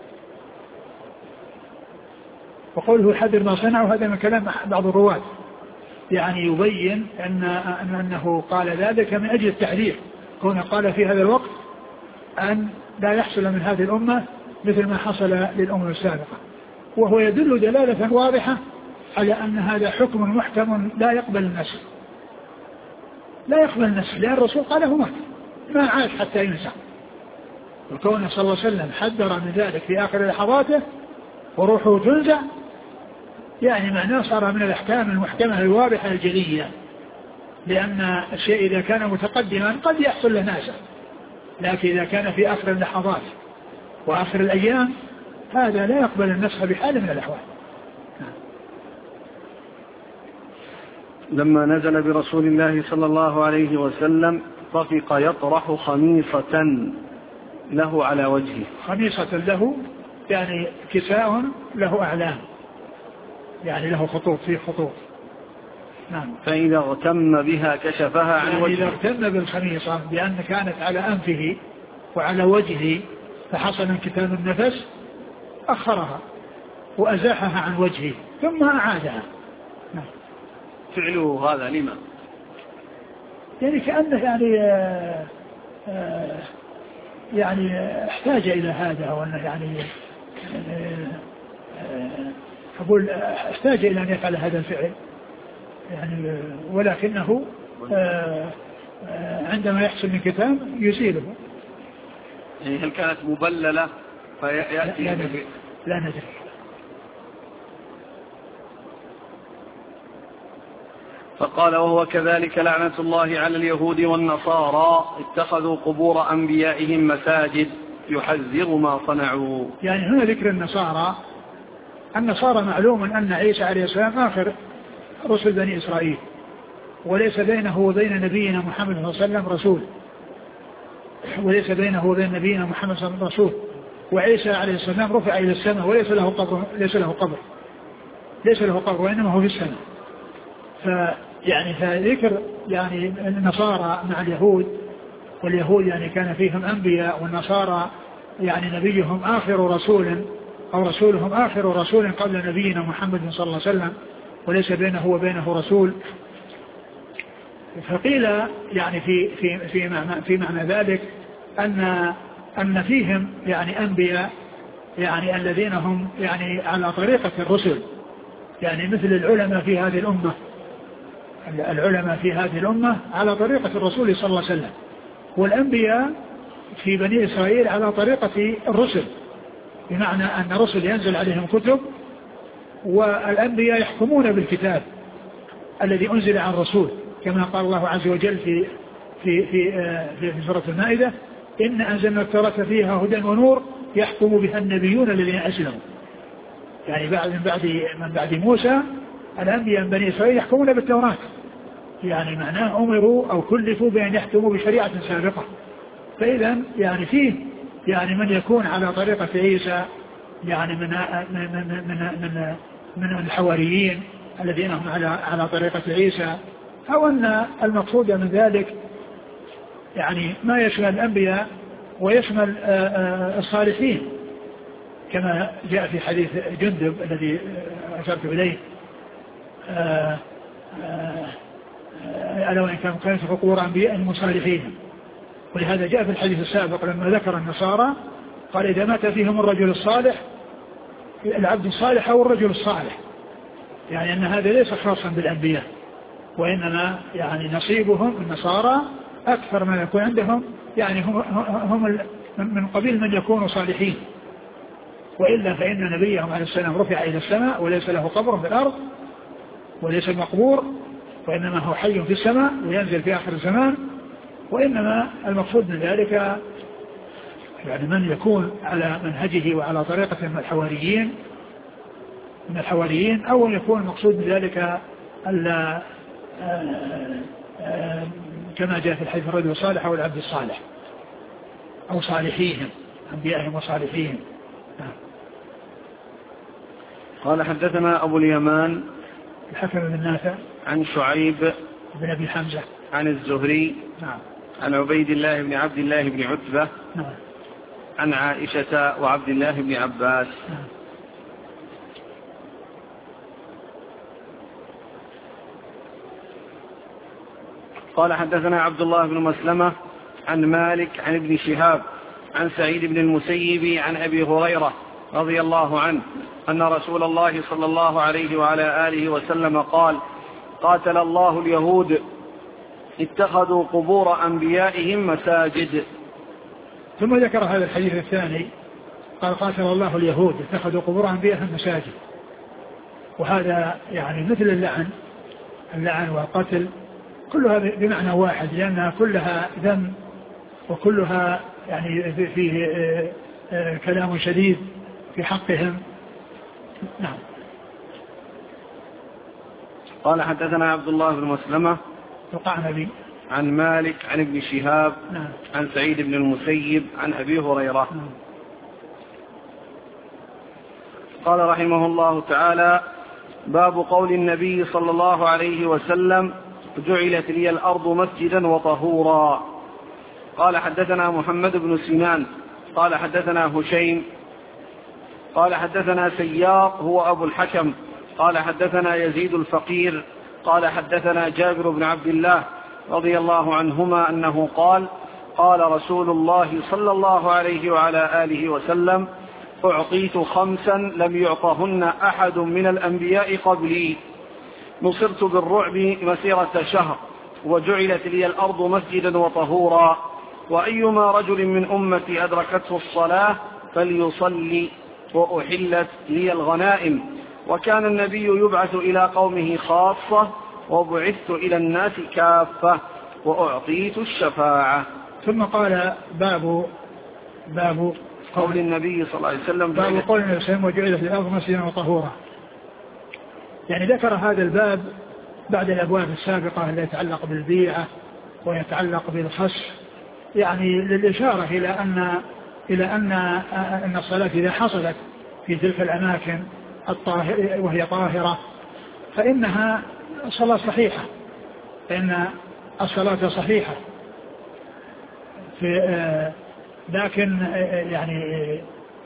Speaker 2: وقوله حذر ما صنعوا هذا من كلام بعض الرواة يعني يبين أن أنه قال ذلك من أجل التحذير، كونه قال في هذا الوقت أن لا يحصل من هذه الأمة مثل ما حصل للأمم السابقة، وهو يدل دلالة واضحة على أن هذا حكم محكم لا يقبل النسخ، لا يقبل النسخ، لأن الرسول قاله مات ما عاد حتى ينسخ، وكونه صلى الله عليه وسلم حذر من ذلك في آخر لحظاته وروحه تنزع، يعني معناه صار من الأحكام المحكمة الواضحة الجلية، لأن الشيء إذا كان متقدما قد يحصل له ناسخ، لكن إذا كان في آخر اللحظات وآخر الأيام هذا لا يقبل النسخ بحال من الأحوال.
Speaker 1: لما نزل برسول الله صلى الله عليه وسلم طفق يطرح خميصة له على وجهه.
Speaker 2: خميصة له يعني كساء له أعلام، يعني له خطوط فيه خطوط. نعم.
Speaker 1: فإذا اغتم بها كشفها عن
Speaker 2: يعني
Speaker 1: وجهه.
Speaker 2: إذا اغتم بالخميصة بأن كانت على أنفه وعلى وجهه فحصل انكتام النفس أخرها وأزاحها عن وجهه ثم أعادها. نعم.
Speaker 1: فعله هذا لما؟
Speaker 2: يعني كأنه يعني آآ آآ يعني احتاج إلى هذا، وأنه يعني أقول احتاج إلى أن يفعل هذا الفعل يعني، ولكنه عندما يحصل من كتاب يزيله.
Speaker 1: يعني هل كانت مبللة فيأتي؟
Speaker 2: لا, لا, لا ندري.
Speaker 1: فقال وهو كذلك لعنة الله على اليهود والنصارى اتخذوا قبور أنبيائهم مساجد يحذر ما صنعوا.
Speaker 2: يعني هنا ذكر النصارى، النصارى معلوم أن عيسى عليه السلام آخر رسل بني إسرائيل، وليس بينه وبين نبينا محمد صلى الله عليه وسلم رسول، وليس بينه وبين نبينا محمد صلى الله عليه وسلم رسول، وعيسى عليه السلام رفع إلى السماء وليس له قبر، ليس له قبر ليس له قبر وإنما هو في السماء. فيعني فذكر يعني النصارى مع اليهود، واليهود يعني كان فيهم أنبياء، والنصارى يعني نبيهم آخر رسول أو رسولهم آخر رسول قبل نبينا محمد صلى الله عليه وسلم وليس بينه وبينه رسول. فقيل يعني في في في معنى, في معنى ذلك أن أن فيهم يعني أنبياء يعني الذين هم يعني على طريقة الرسل، يعني مثل العلماء في هذه الأمة، العلماء في هذه الأمة على طريقة الرسول صلى الله عليه وسلم، والأنبياء في بني إسرائيل على طريقة الرسل، بمعنى أن الرسل ينزل عليهم كتب والأنبياء يحكمون بالكتاب الذي أنزل عن الرسول، كما قال الله عز وجل في في في في, في سورة المائدة: إن أنزلنا التوراة فيها هدى ونور يحكم بها النبيون الذين أسلموا. يعني بعد من بعد من بعد موسى الأنبياء من بني إسرائيل يحكمون بالتوراة، يعني معناه أمروا أو كلفوا بأن يحكموا بشريعة سابقة. فإذا يعني فيه يعني من يكون على طريقة عيسى، يعني من من من من, من الحواريين الذين هم على على طريقة عيسى، أو أن المقصود من ذلك يعني ما يشمل الأنبياء ويشمل الصالحين، كما جاء في حديث جندب الذي أشرت إليه: ألا وإن كانوا كانوا في قبور أنبياء المصالحين. ولهذا جاء في الحديث السابق لما ذكر النصارى قال: إذا مات فيهم الرجل الصالح، العبد الصالح أو الرجل الصالح، يعني أن هذا ليس خاصا بالأنبياء، وإنما يعني نصيبهم النصارى أكثر ما يكون عندهم يعني هم, هم من قبيل من يكونوا صالحين، وإلا فإن نبيهم عليه السلام رفع إلى السماء وليس له قبر في الأرض وليس مقبور، وإنما هو حي في السماء وينزل في آخر الزمان. وإنما المقصود من ذلك يعني من يكون على منهجه وعلى طريقة من الحواريين من الحواريين أو يكون المقصود من ذلك ألا كما جاء في الحديث: الرجل الصالح أو العبد الصالح أو صالحيهم، أنبيائهم وصالحيهم.
Speaker 1: قال: حدثنا أبو اليمان
Speaker 2: الحكم بن نافع
Speaker 1: عن شعيب
Speaker 2: بن أبي حمزة
Speaker 1: عن الزهري
Speaker 2: نعم
Speaker 1: عن عبيد الله بن عبد الله بن عتبة
Speaker 2: نعم
Speaker 1: عن عائشة وعبد الله بن عباس قال حدثنا عبد الله بن مسلمة عن مالك عن ابن شهاب عن سعيد بن المسيب عن أبي هريرة رضي الله عنه أن رسول الله صلى الله عليه وعلى آله وسلم قال: قاتل الله اليهود اتخذوا قبور أنبيائهم مساجد.
Speaker 2: ثم ذكر هذا الحديث الثاني قال: قاتل الله اليهود اتخذوا قبور أنبيائهم مساجد. وهذا يعني مثل اللعن اللعن والقتل كلها بمعنى واحد، لأنها كلها ذم وكلها يعني فيه كلام شديد في حقهم. نعم.
Speaker 1: قال حدثنا عبد الله بن مسلمة
Speaker 2: القعنبي
Speaker 1: عن مالك عن ابن شهاب
Speaker 2: نعم.
Speaker 1: عن سعيد بن المسيب عن أبي هريرة نعم. قال رحمه الله تعالى: باب قول النبي صلى الله عليه وسلم: جعلت لي الأرض مسجدا وطهورا. قال حدثنا محمد بن سنان قال حدثنا هشيم قال حدثنا سيار هو أبو الحكم قال حدثنا يزيد الفقير قال حدثنا جابر بن عبد الله رضي الله عنهما أنه قال: قال رسول الله صلى الله عليه وعلى آله وسلم: أعطيت خمسا لم يعطهن أحد من الأنبياء قبلي، نصرت بالرعب مسيرة شهر، وجعلت لي الأرض مسجدا وطهورا، وأيما رجل من أمتي أدركته الصلاة فليصلي، وأحلت لي الغنائم، وكان النبي يبعث إلى قومه خاصة، وبعثت إلى الناس كافة، وأعطيت الشفاعة.
Speaker 2: ثم قال: باب باب
Speaker 1: قول النبي صلى الله عليه وسلم
Speaker 2: باب قول النبي صلى الله عليه وسلم: وجعلت الأرض مسجدا وطهورا. يعني ذكر هذا الباب بعد الأبواب السابقة التي يتعلق بالبيعة ويتعلق بالخسف، يعني للإشارة إلى أن إلى أن أن الصلاة إذا حصلت في تلك الأماكن الطاهرة وهي طاهرة فإنها صلاة صحيحة، فإن الصلاة صحيحة. في لكن يعني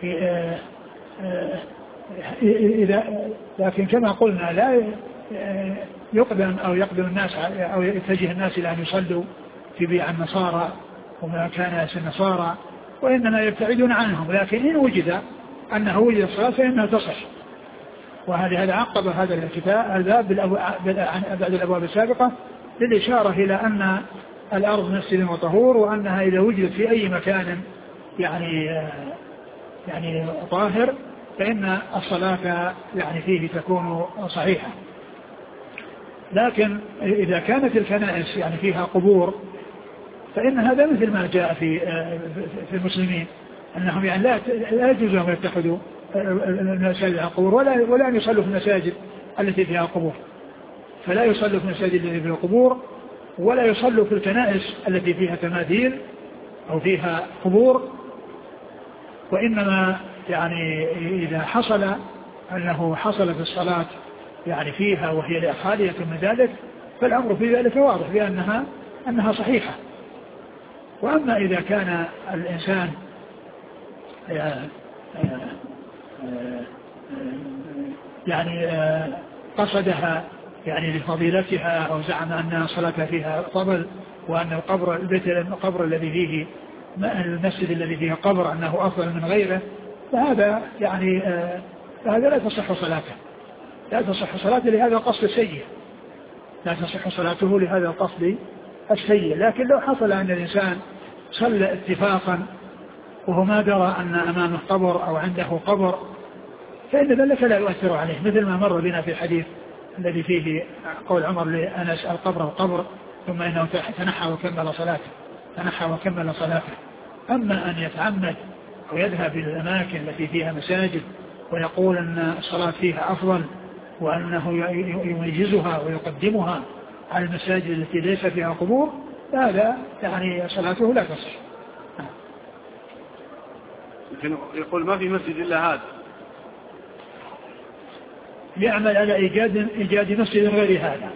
Speaker 2: إذا لكن كما قلنا لا يقدم أو يقدم الناس أو يتجه الناس إلى أن يصلوا في بيع النصارى وما كان النصارى، وإنما يبتعدون عنهم، لكن إن وجد أنه وجد الصلاة فإنها تصح. وهذا هذا عقب هذا الكتاب الباب بعد الأبواب السابقة للإشارة إلى أن الأرض مسجد وطهور، وأنها إذا وجدت في أي مكان يعني يعني طاهر فإن الصلاة يعني فيه تكون صحيحة. لكن إذا كانت الكنائس يعني فيها قبور فإن هذا مثل ما جاء في في المسلمين أنهم يعني لا لا يجوز لهم يتخذوا المساجد القبور ولا ولا أن يصلوا في المساجد التي فيها قبور، فلا يصلوا في المساجد التي فيها قبور ولا يصلوا في الكنائس التي فيها تماثيل أو فيها قبور. وإنما يعني إذا حصل أنه حصلت الصلاة يعني فيها وهي خالية من ذلك فالأمر في ذلك واضح بأنها أنها صحيحة. وأما إذا كان الإنسان يعني قصدها يعني لفضيلتها أو زعم أن صلاتها فيها فضل، وأن القبر البيت القبر الذي فيه المسجد الذي فيه قبر أنه أفضل من غيره، فهذا يعني هذا لا تصح صلاته لا تصح صلاته لهذا القصد السيء لا تصح صلاته لهذا القصد السيء. لكن لو حصل أن الإنسان صلى اتفاقا وهو ما درى أن أمامه قبر أو عنده قبر فإن ذلك لا يؤثر عليه، مثل ما مر بنا في الحديث الذي فيه قول عمر لأنس: القبر القبر ثم إنه تنحى وكمل صلاته تنحى وكمل صلاته. أما أن يتعمد أو يذهب إلى الأماكن التي فيها مساجد ويقول أن الصلاة فيها أفضل وأنه يميزها ويقدمها على المساجد التي ليس فيها قبور، هذا يعني صلاته لا تصح.
Speaker 1: يقول ما في مسجد إلا هذا،
Speaker 2: يعمل على إيجاد إيجاد مسجد غير هذا.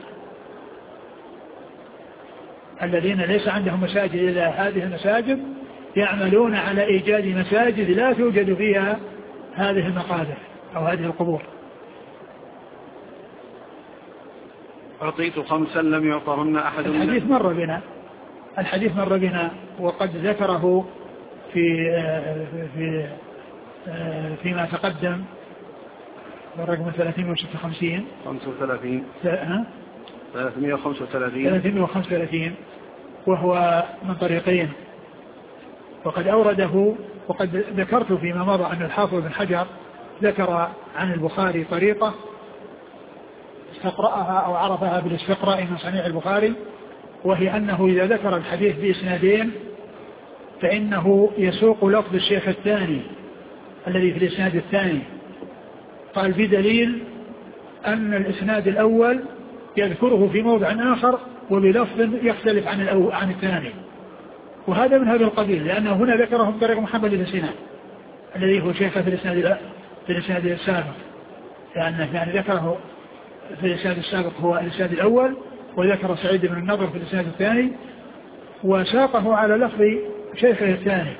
Speaker 2: الذين ليس عندهم مساجد إلا هذه المساجد يعملون على إيجاد مساجد لا توجد فيها هذه المقابر أو هذه القبور.
Speaker 1: أعطيت خمسا لم يعطهن أحد.
Speaker 2: الحديث مر بنا الحديث مر بنا وقد ذكره في في فيما تقدم الرقم ثلاثمائة وستة وخمسين
Speaker 1: خمسة وثلاثين ثلاثمائة وخمسة وثلاثين
Speaker 2: ثلاثمائة وخمسة وثلاثين وهو من طريقين، وقد أورده وقد ذكرت فيما مضى أن الحافظ بن حجر ذكر عن البخاري طريقة استقرأها أو عرفها بالاستقراء من صنيع البخاري، وهي أنه إذا ذكر الحديث بإسنادين فإنه يسوق لفظ الشيخ الثاني الذي في الإسناد الثاني، قال بدليل أن الإسناد الأول يذكره في موضع آخر وبلفظ يختلف عن الأول عن الثاني، وهذا من هذا القبيل، لأنه هنا ذكره بطريق محمد بن سينان الذي هو شيخ في الإسناد في الإسناد السابق، لأنه يعني ذكره في الإسناد السابق هو الإسناد الأول، وذكر سعيد بن النضر في الإسناد الثاني، وساقه على لفظ شيخه الثاني.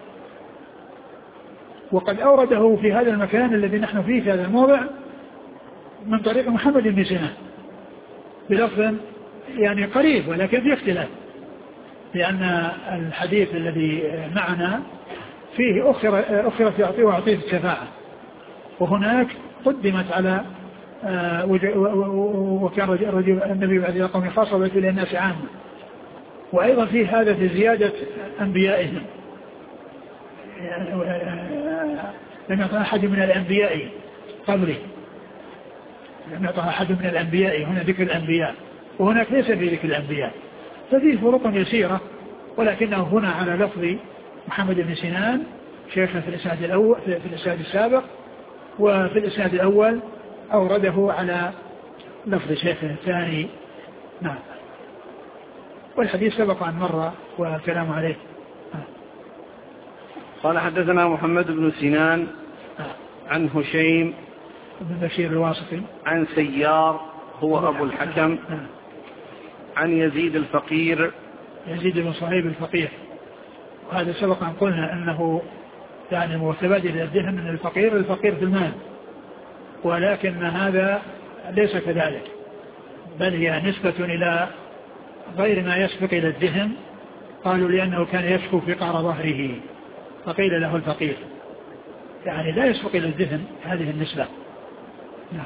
Speaker 2: وقد أورده في هذا المكان الذي نحن فيه في هذا الموضع من طريق محمد بن سينان بلفظ يعني قريب ولكن في اختلاف، لأن الحديث الذي معنا فيه أخر أخرت يعطيه وأعطيه الشفاعة، وهناك قدمت على وكان رجل النبي بعد قوم خاصة ويأتي للناس عامة، وأيضا فيه هذا في زيادة أنبيائهم، لم يعطى أحد من الأنبياء قبله، لم يعطى أحد من الأنبياء، هنا ذكر الأنبياء وهناك ليس في ذكر الأنبياء، ففيه فروق يسيرة، ولكنه هنا على لفظ محمد بن سينان شيخا في الإسناد الأول في الإسناد السابق، وفي الإسناد الأول أورده على لفظ شيخه الثاني. نعم. والحديث سبق عن مرة والكلام عليه.
Speaker 1: قال حدثنا محمد بن سنان عن هشيم
Speaker 2: بن بشير الواسطي
Speaker 1: عن سيار هو أبو الحكم عن يزيد الفقير
Speaker 2: يزيد بن صهيب الفقير، وهذا سبق أن قلنا أنه يعني متبادل الذهن من الفقير الفقير في المال، ولكن هذا ليس كذلك، بل هي نسبة إلى غير ما يسبق إلى الذهن، قالوا لأنه كان يشكو في قعر ظهره فقيل له الفقير، يعني لا يسبق إلى الذهن هذه النسبة. نعم.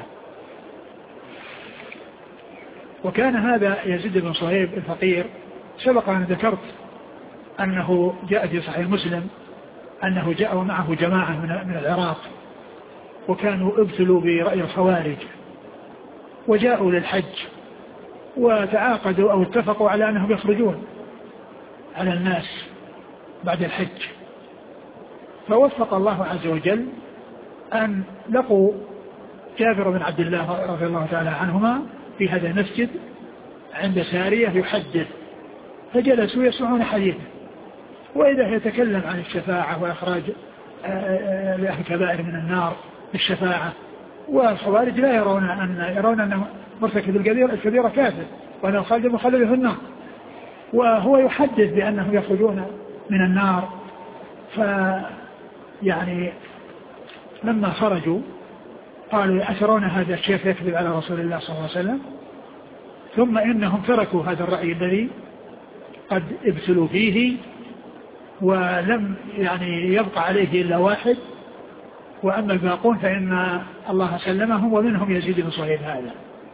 Speaker 2: وكان هذا يزيد بن صهيب الفقير سبق أن ذكرت أنه جاء في صحيح مسلم أنه جاء ومعه جماعة من العراق، وكانوا ابتلوا برأي الخوارج وجاءوا للحج وتعاقدوا أو اتفقوا على أنهم يخرجون على الناس بعد الحج، فوفق الله عز وجل أن لقوا جابر بن عبد الله رضي الله تعالى عنهما في هذا المسجد عند سارية يحدث، فجلسوا يسمعون حديثه، وإذا يتكلم عن الشفاعة وإخراج أهل الكبائر من النار بالشفاعة، والخوارج لا يرون أن يرون أن مرتكب الكبيرة كافر وأن الخالد مخلد في النار، وهو يحدث بأنهم يخرجون من النار. ف يعني لما خرجوا قالوا أترون هذا الشيخ يكذب على رسول الله صلى الله عليه وسلم؟ ثم إنهم تركوا هذا الرأي الذي قد ابتلوا فيه، ولم يعني يبقى عليه إلا واحد، وأما الباقون فإن الله سلمهم، ومنهم يزيد بن صهيب هذا.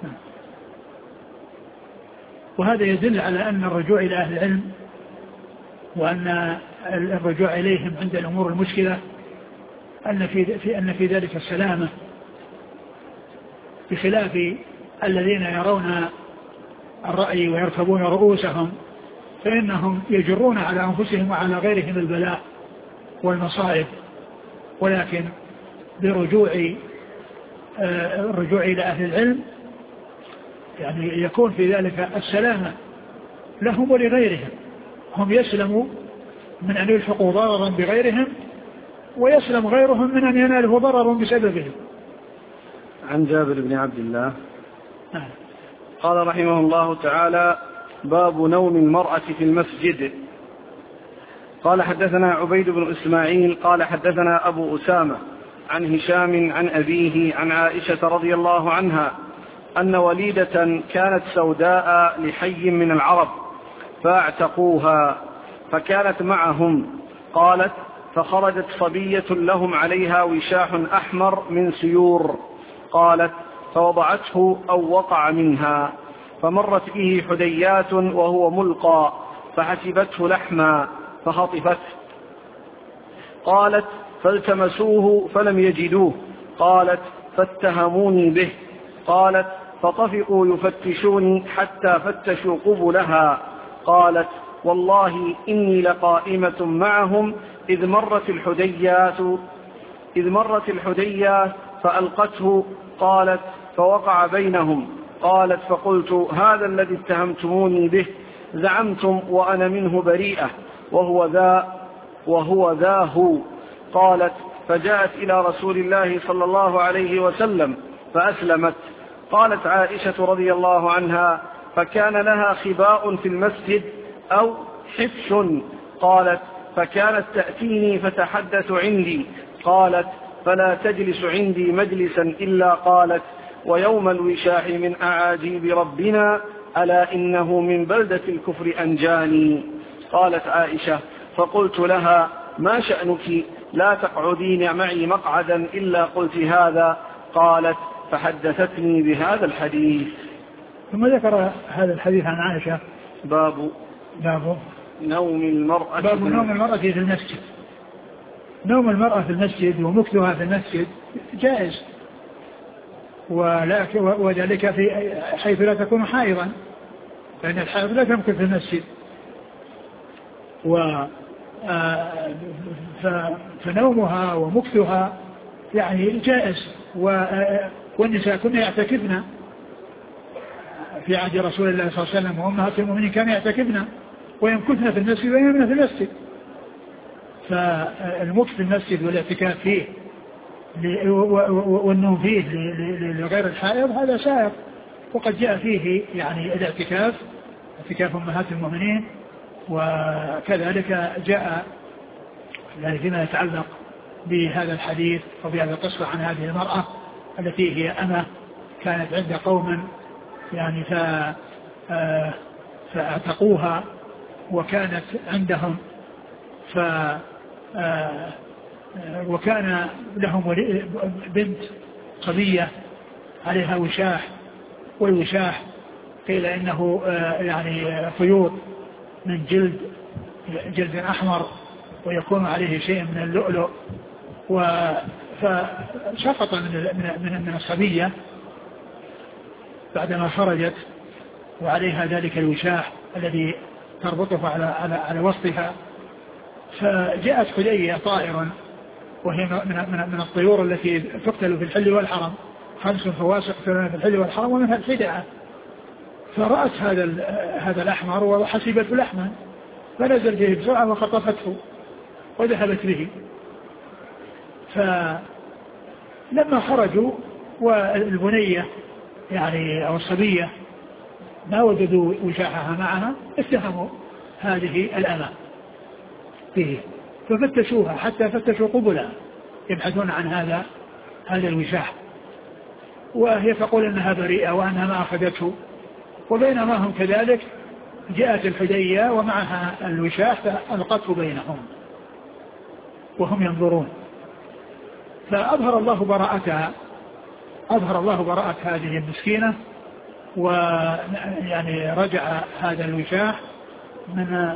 Speaker 2: وهذا يدل على أن الرجوع إلى أهل العلم وأن الرجوع إليهم عند الأمور المشكلة أن في, في أن في ذلك السلامة، بخلاف الذين يرون الرأي ويركبون رؤوسهم فإنهم يجرون على أنفسهم وعلى غيرهم البلاء والمصائب، ولكن برجوع الرجوع إلى أهل العلم يعني يكون في ذلك السلامة لهم ولغيرهم، هم يسلموا من أن يلحقوا ضررا بغيرهم، ويسلم غيرهم من أن يناله ضرر بسببهم.
Speaker 1: عن جابر بن عبد الله قال رحمه الله تعالى: باب نوم المرأة في المسجد. قال حدثنا عبيد بن إسماعيل قال حدثنا أبو أسامة عن هشام عن أبيه عن عائشة رضي الله عنها أن وليدة كانت سوداء لحي من العرب فاعتقوها فكانت معهم. قالت فخرجت صبية لهم عليها وشاح أحمر من سيور. قالت فوضعته أو وقع منها فمرت به حديات وهو ملقى فحسبته لحما فخطفته. قالت فالتمسوه فلم يجدوه. قالت فاتهموني به. قالت فطفقوا يفتشوني حتى فتشوا قبلها. قالت والله إني لقائمة معهم إذ مرت الحديات إذ مرت الحديات فألقته. قالت فوقع بينهم. قالت فقلت هذا الذي اتهمتموني به زعمتم وأنا منه بريئة وهو ذا وهو ذا هو. قالت فجاءت إلى رسول الله صلى الله عليه وسلم فأسلمت. قالت عائشة رضي الله عنها فكان لها خباء في المسجد أو حفش. قالت فكانت تأتيني فتحدث عندي. قالت فلا تجلس عندي مجلسا إلا قالت ويوم الوشاح من أعاجيب ربنا ألا إنه من بلدة الكفر أنجاني. قالت عائشة فقلت لها ما شأنك لا تقعدين معي مقعدا إلا قلت هذا. قالت فحدثتني بهذا الحديث.
Speaker 2: ثم ذكر هذا الحديث عن عائشة.
Speaker 1: باب
Speaker 2: باب
Speaker 1: نوم المرأة
Speaker 2: باب نوم المرأة في المسجد. نوم المرأة في المسجد ومكثها في المسجد جائز، وذلك في حيث لا تكون حائضا، لأن الحائض لا تمكث في المسجد. و فنومها ومكثها يعني جائز. والنساء كنا يعتكفن في عهد رسول الله صلى الله عليه وسلم، وأمهات المؤمنين كانوا يعتكفن ويمكثن في المسجد وينامن في المسجد. فالمكث في المسجد والاعتكاف فيه والنوم فيه لغير الحائض هذا سائر، وقد جاء فيه يعني الاعتكاف اعتكاف أمهات المؤمنين، وكذلك جاء يعني فيما يتعلق بهذا الحديث وبهذا القصة عن هذه المرأة التي هي أمة كانت عند قوم يعني فاعتقوها وكانت عندهم، ف وكان لهم بنت صبية عليها وشاح، والوشاح قيل إنه يعني خيوط من جلد جلد أحمر ويكون عليه شيء من اللؤلؤ، فسقط من من من الصبية بعدما خرجت وعليها ذلك الوشاح الذي تربطه على على على وسطها. فجاءت حدية طائرا وهي من من الطيور التي تقتل في الحل والحرم، خمس فواسق يقتلون في الحل والحرم ومنها الحدعة. فرأت هذا هذا الأحمر وحسبته لحما فنزل به بسرعة وخطفته وذهبت به. فلما خرجوا والبنية يعني أو الصبية ما وجدوا وشاحها معها اتهموا هذه الأمة به، ففتشوها حتى فتشوا قبلها يبحثون عن هذا هذا الوشاح، وهي تقول أنها بريئة وأنها ما أخذته. وبينما هم كذلك جاءت الحدية ومعها الوشاح فألقته بينهم وهم ينظرون، فأظهر الله براءتها أظهر الله براءة هذه المسكينة، ويعني رجع هذا الوشاح من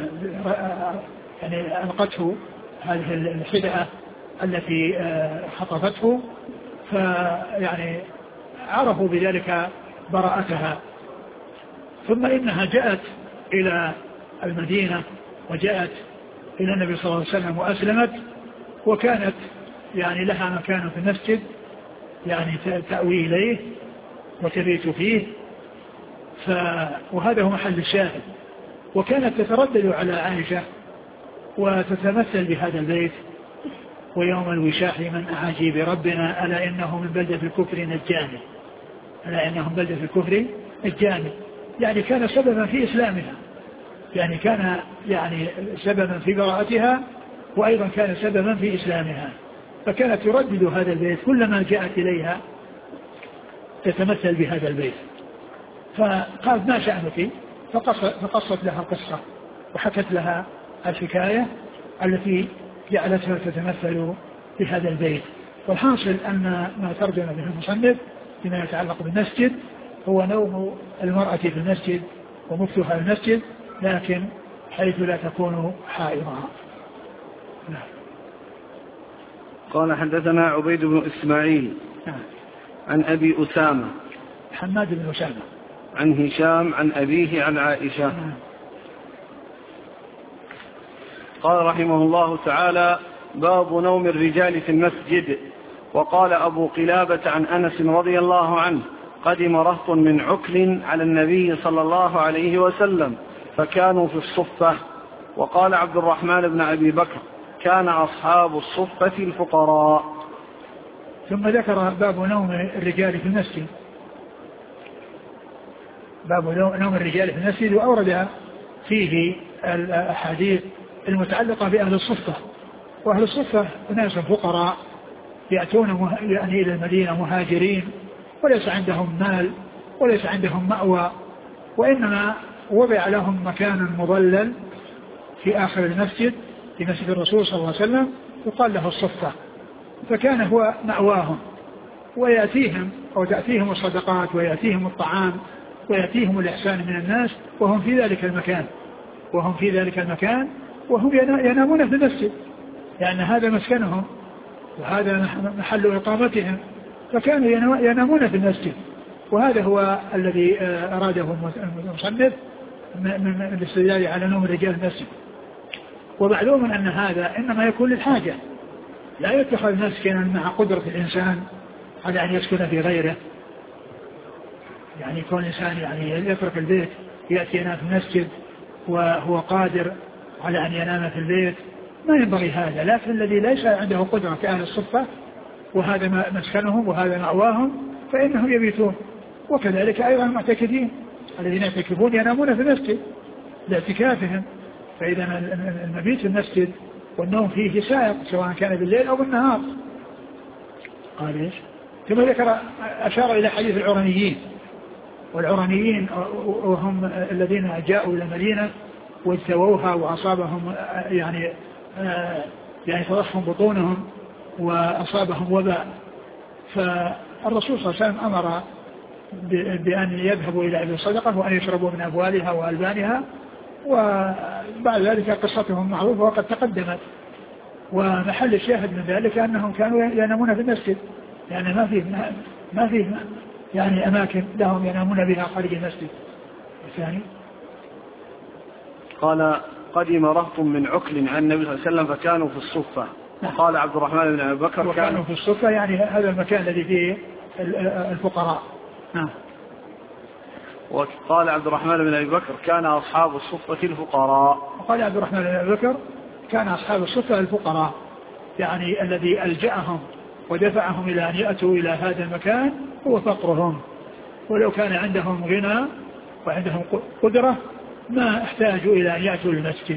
Speaker 2: يعني ألقته هذه الحدعة التي خطفته، فيعني عرفوا بذلك براءتها. ثم إنها جاءت إلى المدينة وجاءت إلى النبي صلى الله عليه وسلم وأسلمت، وكانت يعني لها مكان في المسجد يعني تأوي إليه وتبيت فيه، ف... وهذا هو محل الشاهد. وكانت تتردد على عائشة وتتمثل بهذا البيت ويوم الوشاح من أعاجيب ربنا ألا إنه من بلدة الكفر نجاني ألا إنه من بلدة الكفر نجاني، يعني كان سببا في إسلامها، يعني كان يعني سببا في براءتها وأيضا كان سببا في إسلامها. فكانت تردد هذا البيت كلما جاءت إليها يتمثل بهذا البيت. فقالت ما شأنك؟ فقصت لها القصة وحكت لها الحكاية التي جعلتها تتمثل بهذا البيت. والحاصل أن ما ترجم به المصنف فيما يتعلق بالمسجد هو نوم المرأة في المسجد ومكثها في المسجد، لكن حيث لا تكون حائضا. نعم.
Speaker 1: قال حدثنا عبيد بن إسماعيل
Speaker 2: نعم.
Speaker 1: عن أبي أسامة
Speaker 2: حماد بن أسامة
Speaker 1: عن هشام عن أبيه عن عائشة.
Speaker 2: نعم.
Speaker 1: قال رحمه الله تعالى: باب نوم الرجال في المسجد. وقال أبو قلابة عن أنس رضي الله عنه: قدم رهط من عكل على النبي صلى الله عليه وسلم فكانوا في الصفة. وقال عبد الرحمن بن أبي بكر: كان أصحاب الصفة الفقراء.
Speaker 2: ثم ذكر باب نوم الرجال في المسجد، باب نوم الرجال في المسجد، وأورد فيه الأحاديث المتعلقة بأهل الصفة. وأهل الصفة ناس فقراء يأتون يعني إلى المدينة مهاجرين، وليس عندهم مال وليس عندهم مأوى، وإنما وضع لهم مكان مظلل في آخر المسجد في مسجد الرسول صلى الله عليه وسلم يقال له الصفة، فكان هو مأواهم، ويأتيهم أو تأتيهم الصدقات ويأتيهم الطعام ويأتيهم الإحسان من الناس وهم في ذلك المكان وهم في ذلك المكان وهم ينامون في المسجد، لأن يعني هذا مسكنهم وهذا محل إقامتهم، فكانوا ينامون في المسجد. وهذا هو الذي أراده المصنف من الاستدلال على نوم رجال المسجد. ومعلوم أن هذا إنما يكون للحاجة، لا يتخذ مسكنا مع قدرة الإنسان على أن يسكن في غيره، يعني يكون الإنسان يعني يترك البيت يأتي ينام في المسجد وهو قادر على أن ينام في البيت، ما ينبغي هذا. لكن الذي ليس عنده قدرة كأهل الصفة وهذا مسكنهم وهذا مأواهم فإنهم يبيتون، وكذلك أيضا المعتكفين الذين يعتكفون ينامون في المسجد لاعتكافهم، فإذا المبيت في المسجد والنوم فيه سائق سواء كان بالليل أو بالنهار. قال إيش؟ ثم ذكر أشار إلى حديث العرنيين، والعرنيين وهم الذين جاءوا إلى المدينة واجتووها وأصابهم يعني يعني تضخم بطونهم وأصابهم وباء، فالرسول صلى الله عليه وسلم أمر بأن يذهبوا إلى أهل الصدقة وأن يشربوا من أبوالها وألبانها، وبعد ذلك قصتهم معروفة وقد تقدمت. ومحل الشاهد من ذلك أنهم كانوا ينامون في المسجد، يعني ما فيه ما فيه يعني أماكن لهم ينامون بها خارج المسجد. الثاني
Speaker 1: قال: قدم رهط من عكل عن النبي صلى الله عليه وسلم فكانوا في الصفة. وقال عبد الرحمن بن أبي بكر:
Speaker 2: وكانوا في الصفة، يعني هذا المكان الذي فيه الفقراء. نعم.
Speaker 1: وقال عبد الرحمن بن أبي بكر: كان أصحاب الصفة الفقراء.
Speaker 2: وقال عبد الرحمن بن أبي بكر: كان أصحاب الصفة الفقراء، يعني الذي ألجأهم ودفعهم إلى أن يأتوا إلى هذا المكان هو فقرهم، ولو كان عندهم غنى وعندهم قدرة ما احتاجوا إلى أن يأتوا للمسجد.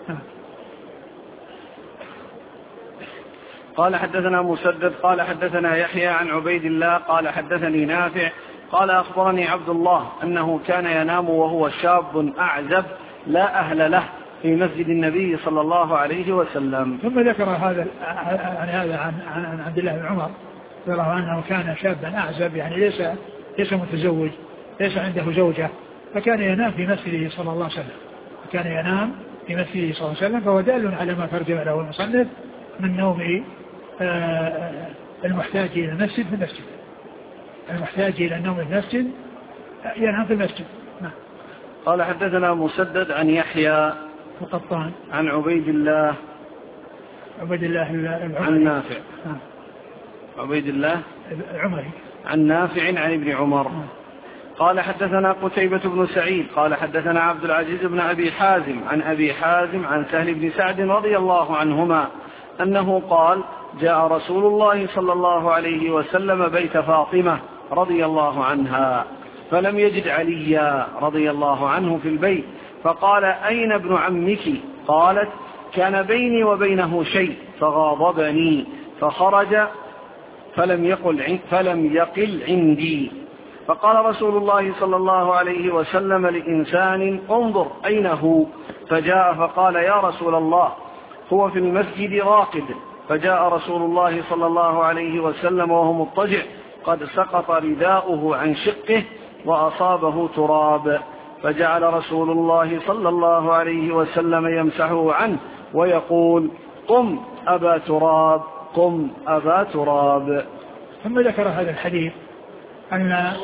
Speaker 1: قال حدثنا مسدد قال حدثنا يحيى عن عبيد الله قال حدثني نافع قال أخبرني عبد الله أنه كان ينام وهو شاب أعزب لا أهل له في مسجد النبي صلى الله عليه وسلم.
Speaker 2: ثم ذكر هذا عن هذا عن عن عبد الله بن عمر رضي الله عنه أنه كان شابا أعزب، يعني ليس ليس متزوج، ليس عنده زوجة، فكان ينام في مسجده صلى الله عليه وسلم، كان ينام في مسجده صلى الله عليه وسلم، فهو دال على ما ترجم له المصنف من نوم المحتاج إلى المسجد في المسجد، المحتاج إلى النوم في المسجد ينام في المسجد. نعم.
Speaker 1: قال حدثنا مسدد عن يحيى
Speaker 2: القطان
Speaker 1: عن عبيد الله
Speaker 2: عبيد الله العمري
Speaker 1: عن نافع
Speaker 2: نعم.
Speaker 1: عبيد الله
Speaker 2: العمري
Speaker 1: عن نافع عن ابن عمر.
Speaker 2: نعم.
Speaker 1: قال حدثنا قتيبة بن سعيد قال حدثنا عبد العزيز بن أبي حازم عن أبي حازم عن سهل بن سعد رضي الله عنهما أنه قال: جاء رسول الله صلى الله عليه وسلم بيت فاطمة رضي الله عنها فلم يجد عليا رضي الله عنه في البيت، فقال: أين ابن عمك؟ قالت: كان بيني وبينه شيء فغاضبني فخرج فلم يقل فلم يقل عندي فقال رسول الله صلى الله عليه وسلم لإنسان انظر أين هو؟ فجاء فقال يا رسول الله هو في المسجد راقد. فجاء رسول الله صلى الله عليه وسلم وهو مضطجع قد سقط رداؤه عن شقه وأصابه تراب، فجعل رسول الله صلى الله عليه وسلم يمسحه عنه ويقول قم أبا تراب قم أبا تراب.
Speaker 2: ثم ذكر هذا الحديث أن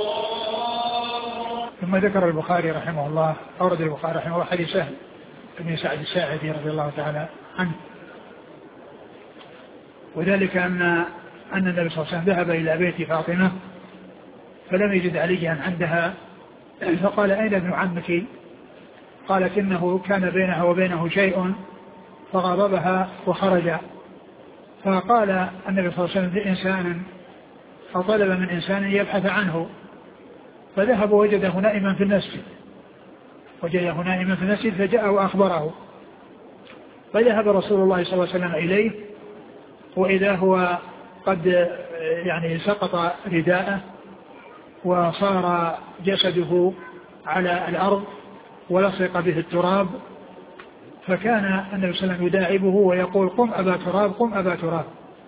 Speaker 2: ثم ذكر البخاري رحمه الله أورد البخاري رحمه الله حديث سهل بن سعد الساعدي رضي الله تعالى عنه، وذلك أن أن النبي صلى الله عليه وسلم ذهب إلى بيت فاطمة فلم يجد عليا عندها، فقال أين ابن عمك؟ قالت إنه كان بينها وبينه شيء فغضبها وخرج. فقال النبي صلى الله عليه وسلم لإنسان فطلب من إنسان يبحث عنه، فذهب وجده نائما في المسجد وجده نائما في المسجد فجاء وأخبره، فذهب رسول الله صلى الله عليه وسلم إليه وإذا هو قد يعني سقط رداءه وصار جسده على الأرض ولصق به التراب، فكان النبي صلى الله عليه وسلم يداعبه ويقول قم أبا تراب قم أبا تراب.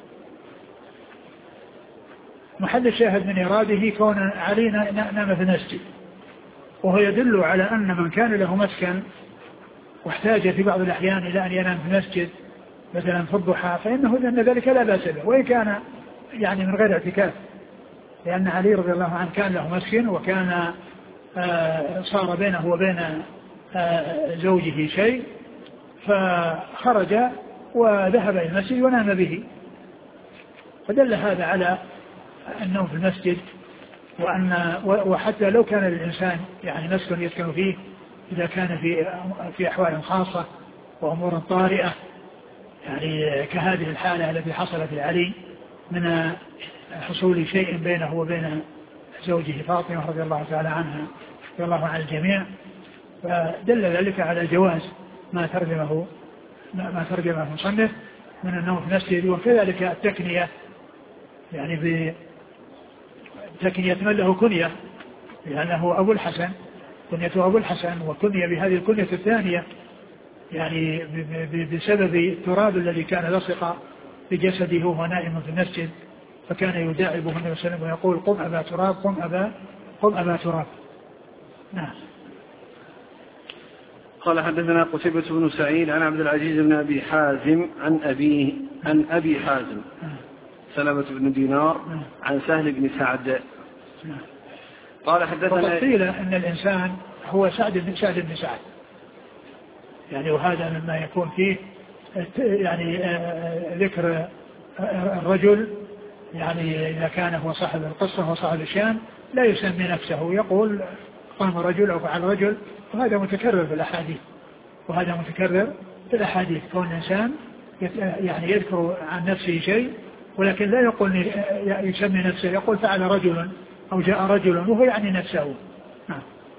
Speaker 2: محل الشاهد من إراده كون علي نام في المسجد، وهو يدل على أن من كان له مسكن واحتاج في بعض الأحيان إلى أن ينام في المسجد مثلا في الضحى فإنه لأن ذلك لا بأس به، وإن كان يعني من غير اعتكاف، لأن علي رضي الله عنه كان له مسكن وكان آه صار بينه وبين آه زوجه شيء، فخرج وذهب إلى المسجد ونام به، فدل هذا على النوم في المسجد، وأن وحتى لو كان للإنسان يعني مسكن يسكن فيه إذا كان في في أحوال خاصة وأمور طارئة يعني كهذه الحالة التي حصلت لعلي من حصول شيء بينه وبين زوجه فاطمة رضي الله تعالى عنها رضي الله عن الجميع، فدل ذلك على جواز ما ترجمه ما ترجمه المصنف من النوم في المسجد. وكذلك التكنية يعني بتكنية من له كنية، لأنه أبو الحسن كنيته أبو الحسن وكنية بهذه الكنية الثانية يعني بسبب التراب الذي كان لصق بجسده وهو نائم في المسجد، فكان يداعبه النبي صلى الله عليه وسلم ويقول قم أبا تراب قم أبا قم أبا تراب. نعم.
Speaker 1: قال حدثنا قتيبة بن سعيد عن عبد العزيز بن أبي حازم عن أبيه عن أبي حازم سلمة بن دينار عن سهل بن سعد قال حدثنا
Speaker 2: قيل أن الإنسان هو سعد بن سعد بن سعد يعني، وهذا مما يكون فيه يعني ذكر الرجل يعني إذا كان هو صاحب القصة وصاحب الشان لا يسمي نفسه، يقول قام رجل أو فعل رجل، وهذا متكرر في الأحاديث وهذا متكرر في الأحاديث كون الإنسان يعني يذكر عن نفسه شيء ولكن لا يقول يسمي نفسه، يقول فعل رجل أو جاء رجل وهو يعني نفسه. نعم.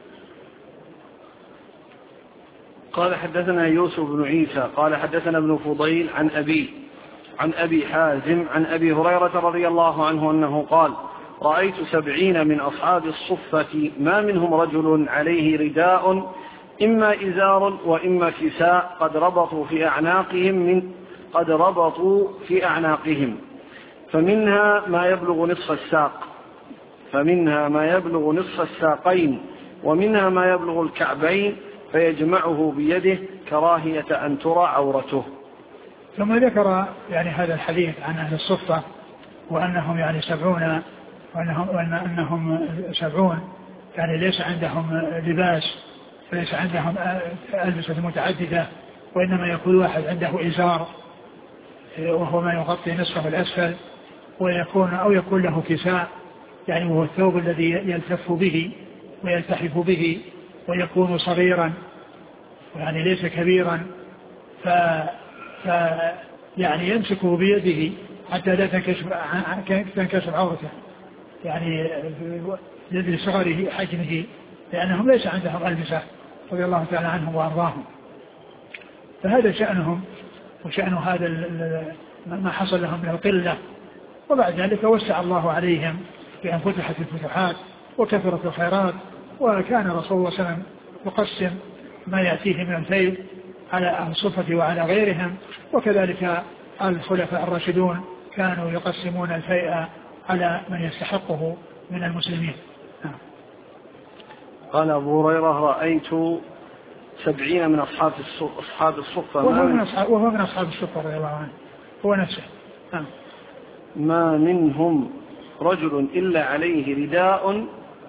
Speaker 1: قال حدثنا يوسف بن عيسى قال حدثنا ابن فضيل عن أبي عن أبي حازم عن أبي هريرة رضي الله عنه أنه قال رأيت سبعين من أصحاب الصفة ما منهم رجل عليه رداء إما إزار وإما كساء قد ربطوا في أعناقهم من قد ربطوا في أعناقهم فمنها ما يبلغ نصف الساق فمنها ما يبلغ نصف الساقين ومنها ما يبلغ الكعبين فيجمعه بيده كراهية أن ترى عورته.
Speaker 2: ثم ذكر يعني هذا الحديث عن أهل الصفة وأنهم يعني سبعون وأنهم, وأنهم سبعون يعني ليس عندهم لباس وليس عندهم ألبسة متعددة، وإنما يكون واحد عنده إزار وهو ما يغطي نصفه الأسفل، ويكون أو يكون له كساء يعني وهو الثوب الذي يلتف به ويلتحف به ويكون صغيرا يعني ليس كبيرا، ف, ف يعني يمسكه بيده حتى لا تنكشف عورته يعني لصغره حجمه، لأنهم ليس عندهم ألبسة رضي الله تعالى عنهم وأرضاهم. فهذا شأنهم وشأن هذا ما حصل لهم من القلة، وبعد ذلك وسع الله عليهم بأن فتحت الفتوحات وكثرة الخيرات. وكان رسول الله صلى الله عليه وسلم يقسم ما يأتيه من الفيء على الصفة وعلى غيرهم، وكذلك الخلفاء الراشدون كانوا يقسمون الفيء على من يستحقه من المسلمين.
Speaker 1: قال أبو هريرة: رأيت سبعين من أصحاب أصحاب الصفة،
Speaker 2: وهو من أصحاب, وهو من أصحاب الصفة رضي الله عنه، هو نفسه. آه.
Speaker 1: ما منهم رجل إلا عليه رداء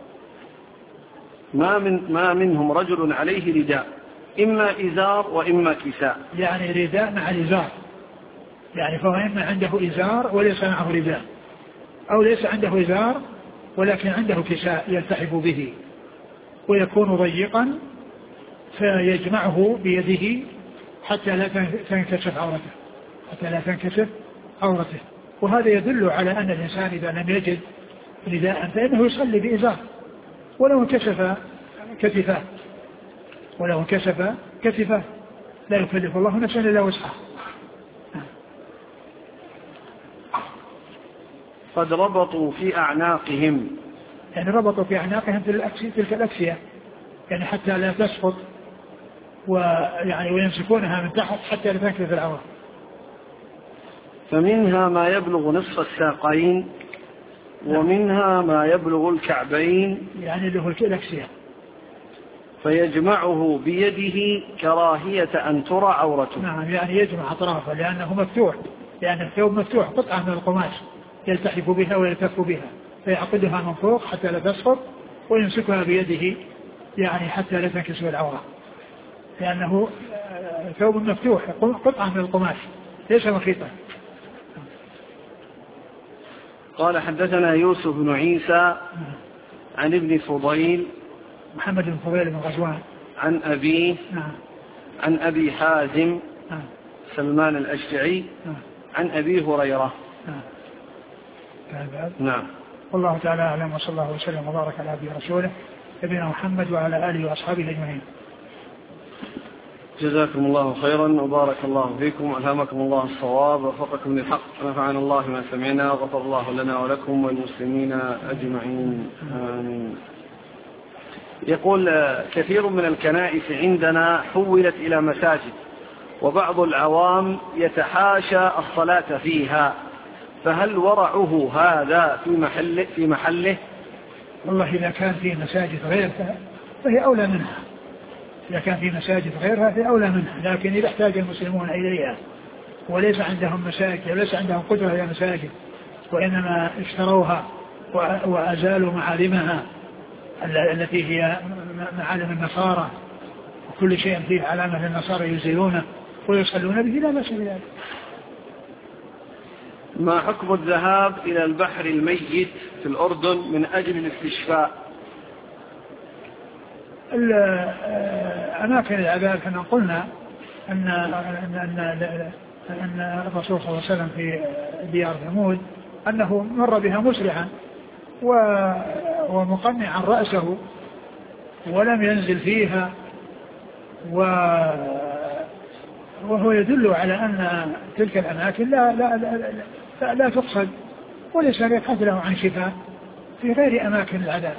Speaker 1: ما من ما منهم رجل عليه رداء إما إزار وإما كساء.
Speaker 2: يعني رداء مع الإزار، يعني فهو إما عنده إزار وليس معه رداء، أو ليس عنده إزار ولكن عنده كساء يلتحف به ويكون ضيقا فيجمعه بيده حتى لا تنكشف عورته حتى لا تنكشف عورته. وهذا يدل على أن الإنسان إذا لم يجد رداء فإنه يصلي بإزار ولو انكشف كتفه ولو انكشف كتفه لا يكلف الله نفسا إلا وسعها.
Speaker 1: قد ربطوا في أعناقهم،
Speaker 2: يعني ربطوا في أعناقهم تلك الأكسية، يعني حتى لا تسقط، ويعني ويمسكونها من تحت حتى لا تنكشف العورة.
Speaker 1: فمنها ما يبلغ نصف الساقين ومنها ما يبلغ الكعبين،
Speaker 2: يعني له الأكسية،
Speaker 1: فيجمعه بيده كراهية أن ترى عورته.
Speaker 2: نعم، يعني يجمع أطرافه لأنه مفتوح، لأن الثوب مفتوح قطعة من القماش يلتحف بها ويلتف بها، فيعقدها من فوق حتى لا تسقط ويمسكها بيده يعني حتى لا تنكشف العورة، لأنه ثوب مفتوح قطعة من القماش ليس مخيطا.
Speaker 1: قال: حدثنا يوسف بن عيسى عن ابن فضيل
Speaker 2: محمد بن فضيل بن غزوان
Speaker 1: عن أبيه عن أبي حازم سلمان الأشجعي عن أبي هريرة. نعم.
Speaker 2: والله تعالى أعلم، وصلى الله وسلم وبارك على عبده ورسوله نبينا محمد وعلى آله وأصحابه أجمعين.
Speaker 1: جزاكم الله خيرا وبارك الله فيكم وألهمكم الله الصواب ووفقكم للحق، ونفعنا الله ما سمعنا وغفر الله لنا ولكم والمسلمين أجمعين، آمين. يقول: كثير من الكنائس عندنا حولت إلى مساجد، وبعض العوام يتحاشى الصلاة فيها، فهل ورعه هذا في محله في محله؟
Speaker 2: والله إذا كان في مساجد غيرها فهي أولى منها، إذا كان في مساجد غيرها فهي أولى منها، لكن إذا احتاج المسلمون إليها وليس عندهم مساجد وليس عندهم قدرة على مساجد، وإنما اشتروها وأزالوا معالمها التي هي معالم النصارى، وكل شيء فيه علامة للنصارى يزيلونه ويصلون به، لا بأس بذلك.
Speaker 1: ما حكم الذهاب إلى البحر الميت في الأردن من أجل الاستشفاء؟
Speaker 2: أماكن العذاب كما قلنا أن أن أن الرسول صلى الله عليه وسلم في ديار ثمود أنه مر بها مسرعا ومقنعا رأسه ولم ينزل فيها، وهو يدل على أن تلك الأماكن لا لا لا, لا, لا تقصد، وليس يبحث له عن شفاء في غير أماكن العذاب.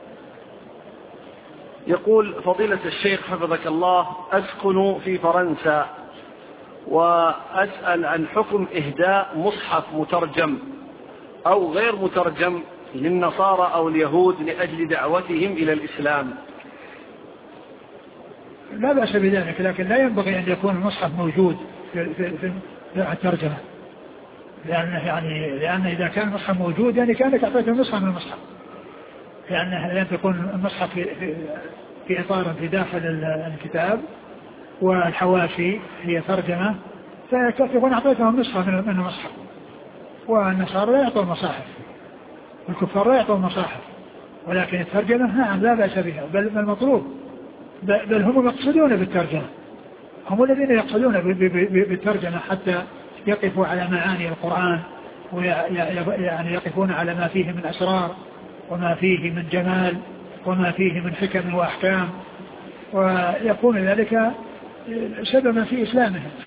Speaker 1: يقول: فضيلة الشيخ حفظك الله، أسكن في فرنسا وأسأل عن حكم إهداء مصحف مترجم أو غير مترجم للنصارى أو اليهود لأجل دعوتهم إلى الإسلام.
Speaker 2: لا بأس بذلك، لكن لا ينبغي أن يكون المصحف موجود في, في, في الترجمة، لأنه يعني لأن إذا كان المصحف موجود يعني كانك أعطيته نسخة من المصحف، لأنه لن تكون المصحف في, في, في إطار في داخل الكتاب والحواشي هي ترجمة، فيكون أعطيتهم نسخة من المصحف، والنصارى لا يعطوا المصاحف، الكفار لا يعطوا المصاحف، ولكن الترجمة نعم لا بأس بها، بل المطلوب، بل هم يقصدون بالترجمة، هم الذين يقصدون بالترجمة حتى يقفوا على معاني القرآن، ويعني يقفون على ما فيه من أسرار وما فيه من جمال وما فيه من حكم وأحكام، ويكون ذلك سببا في إسلامهم،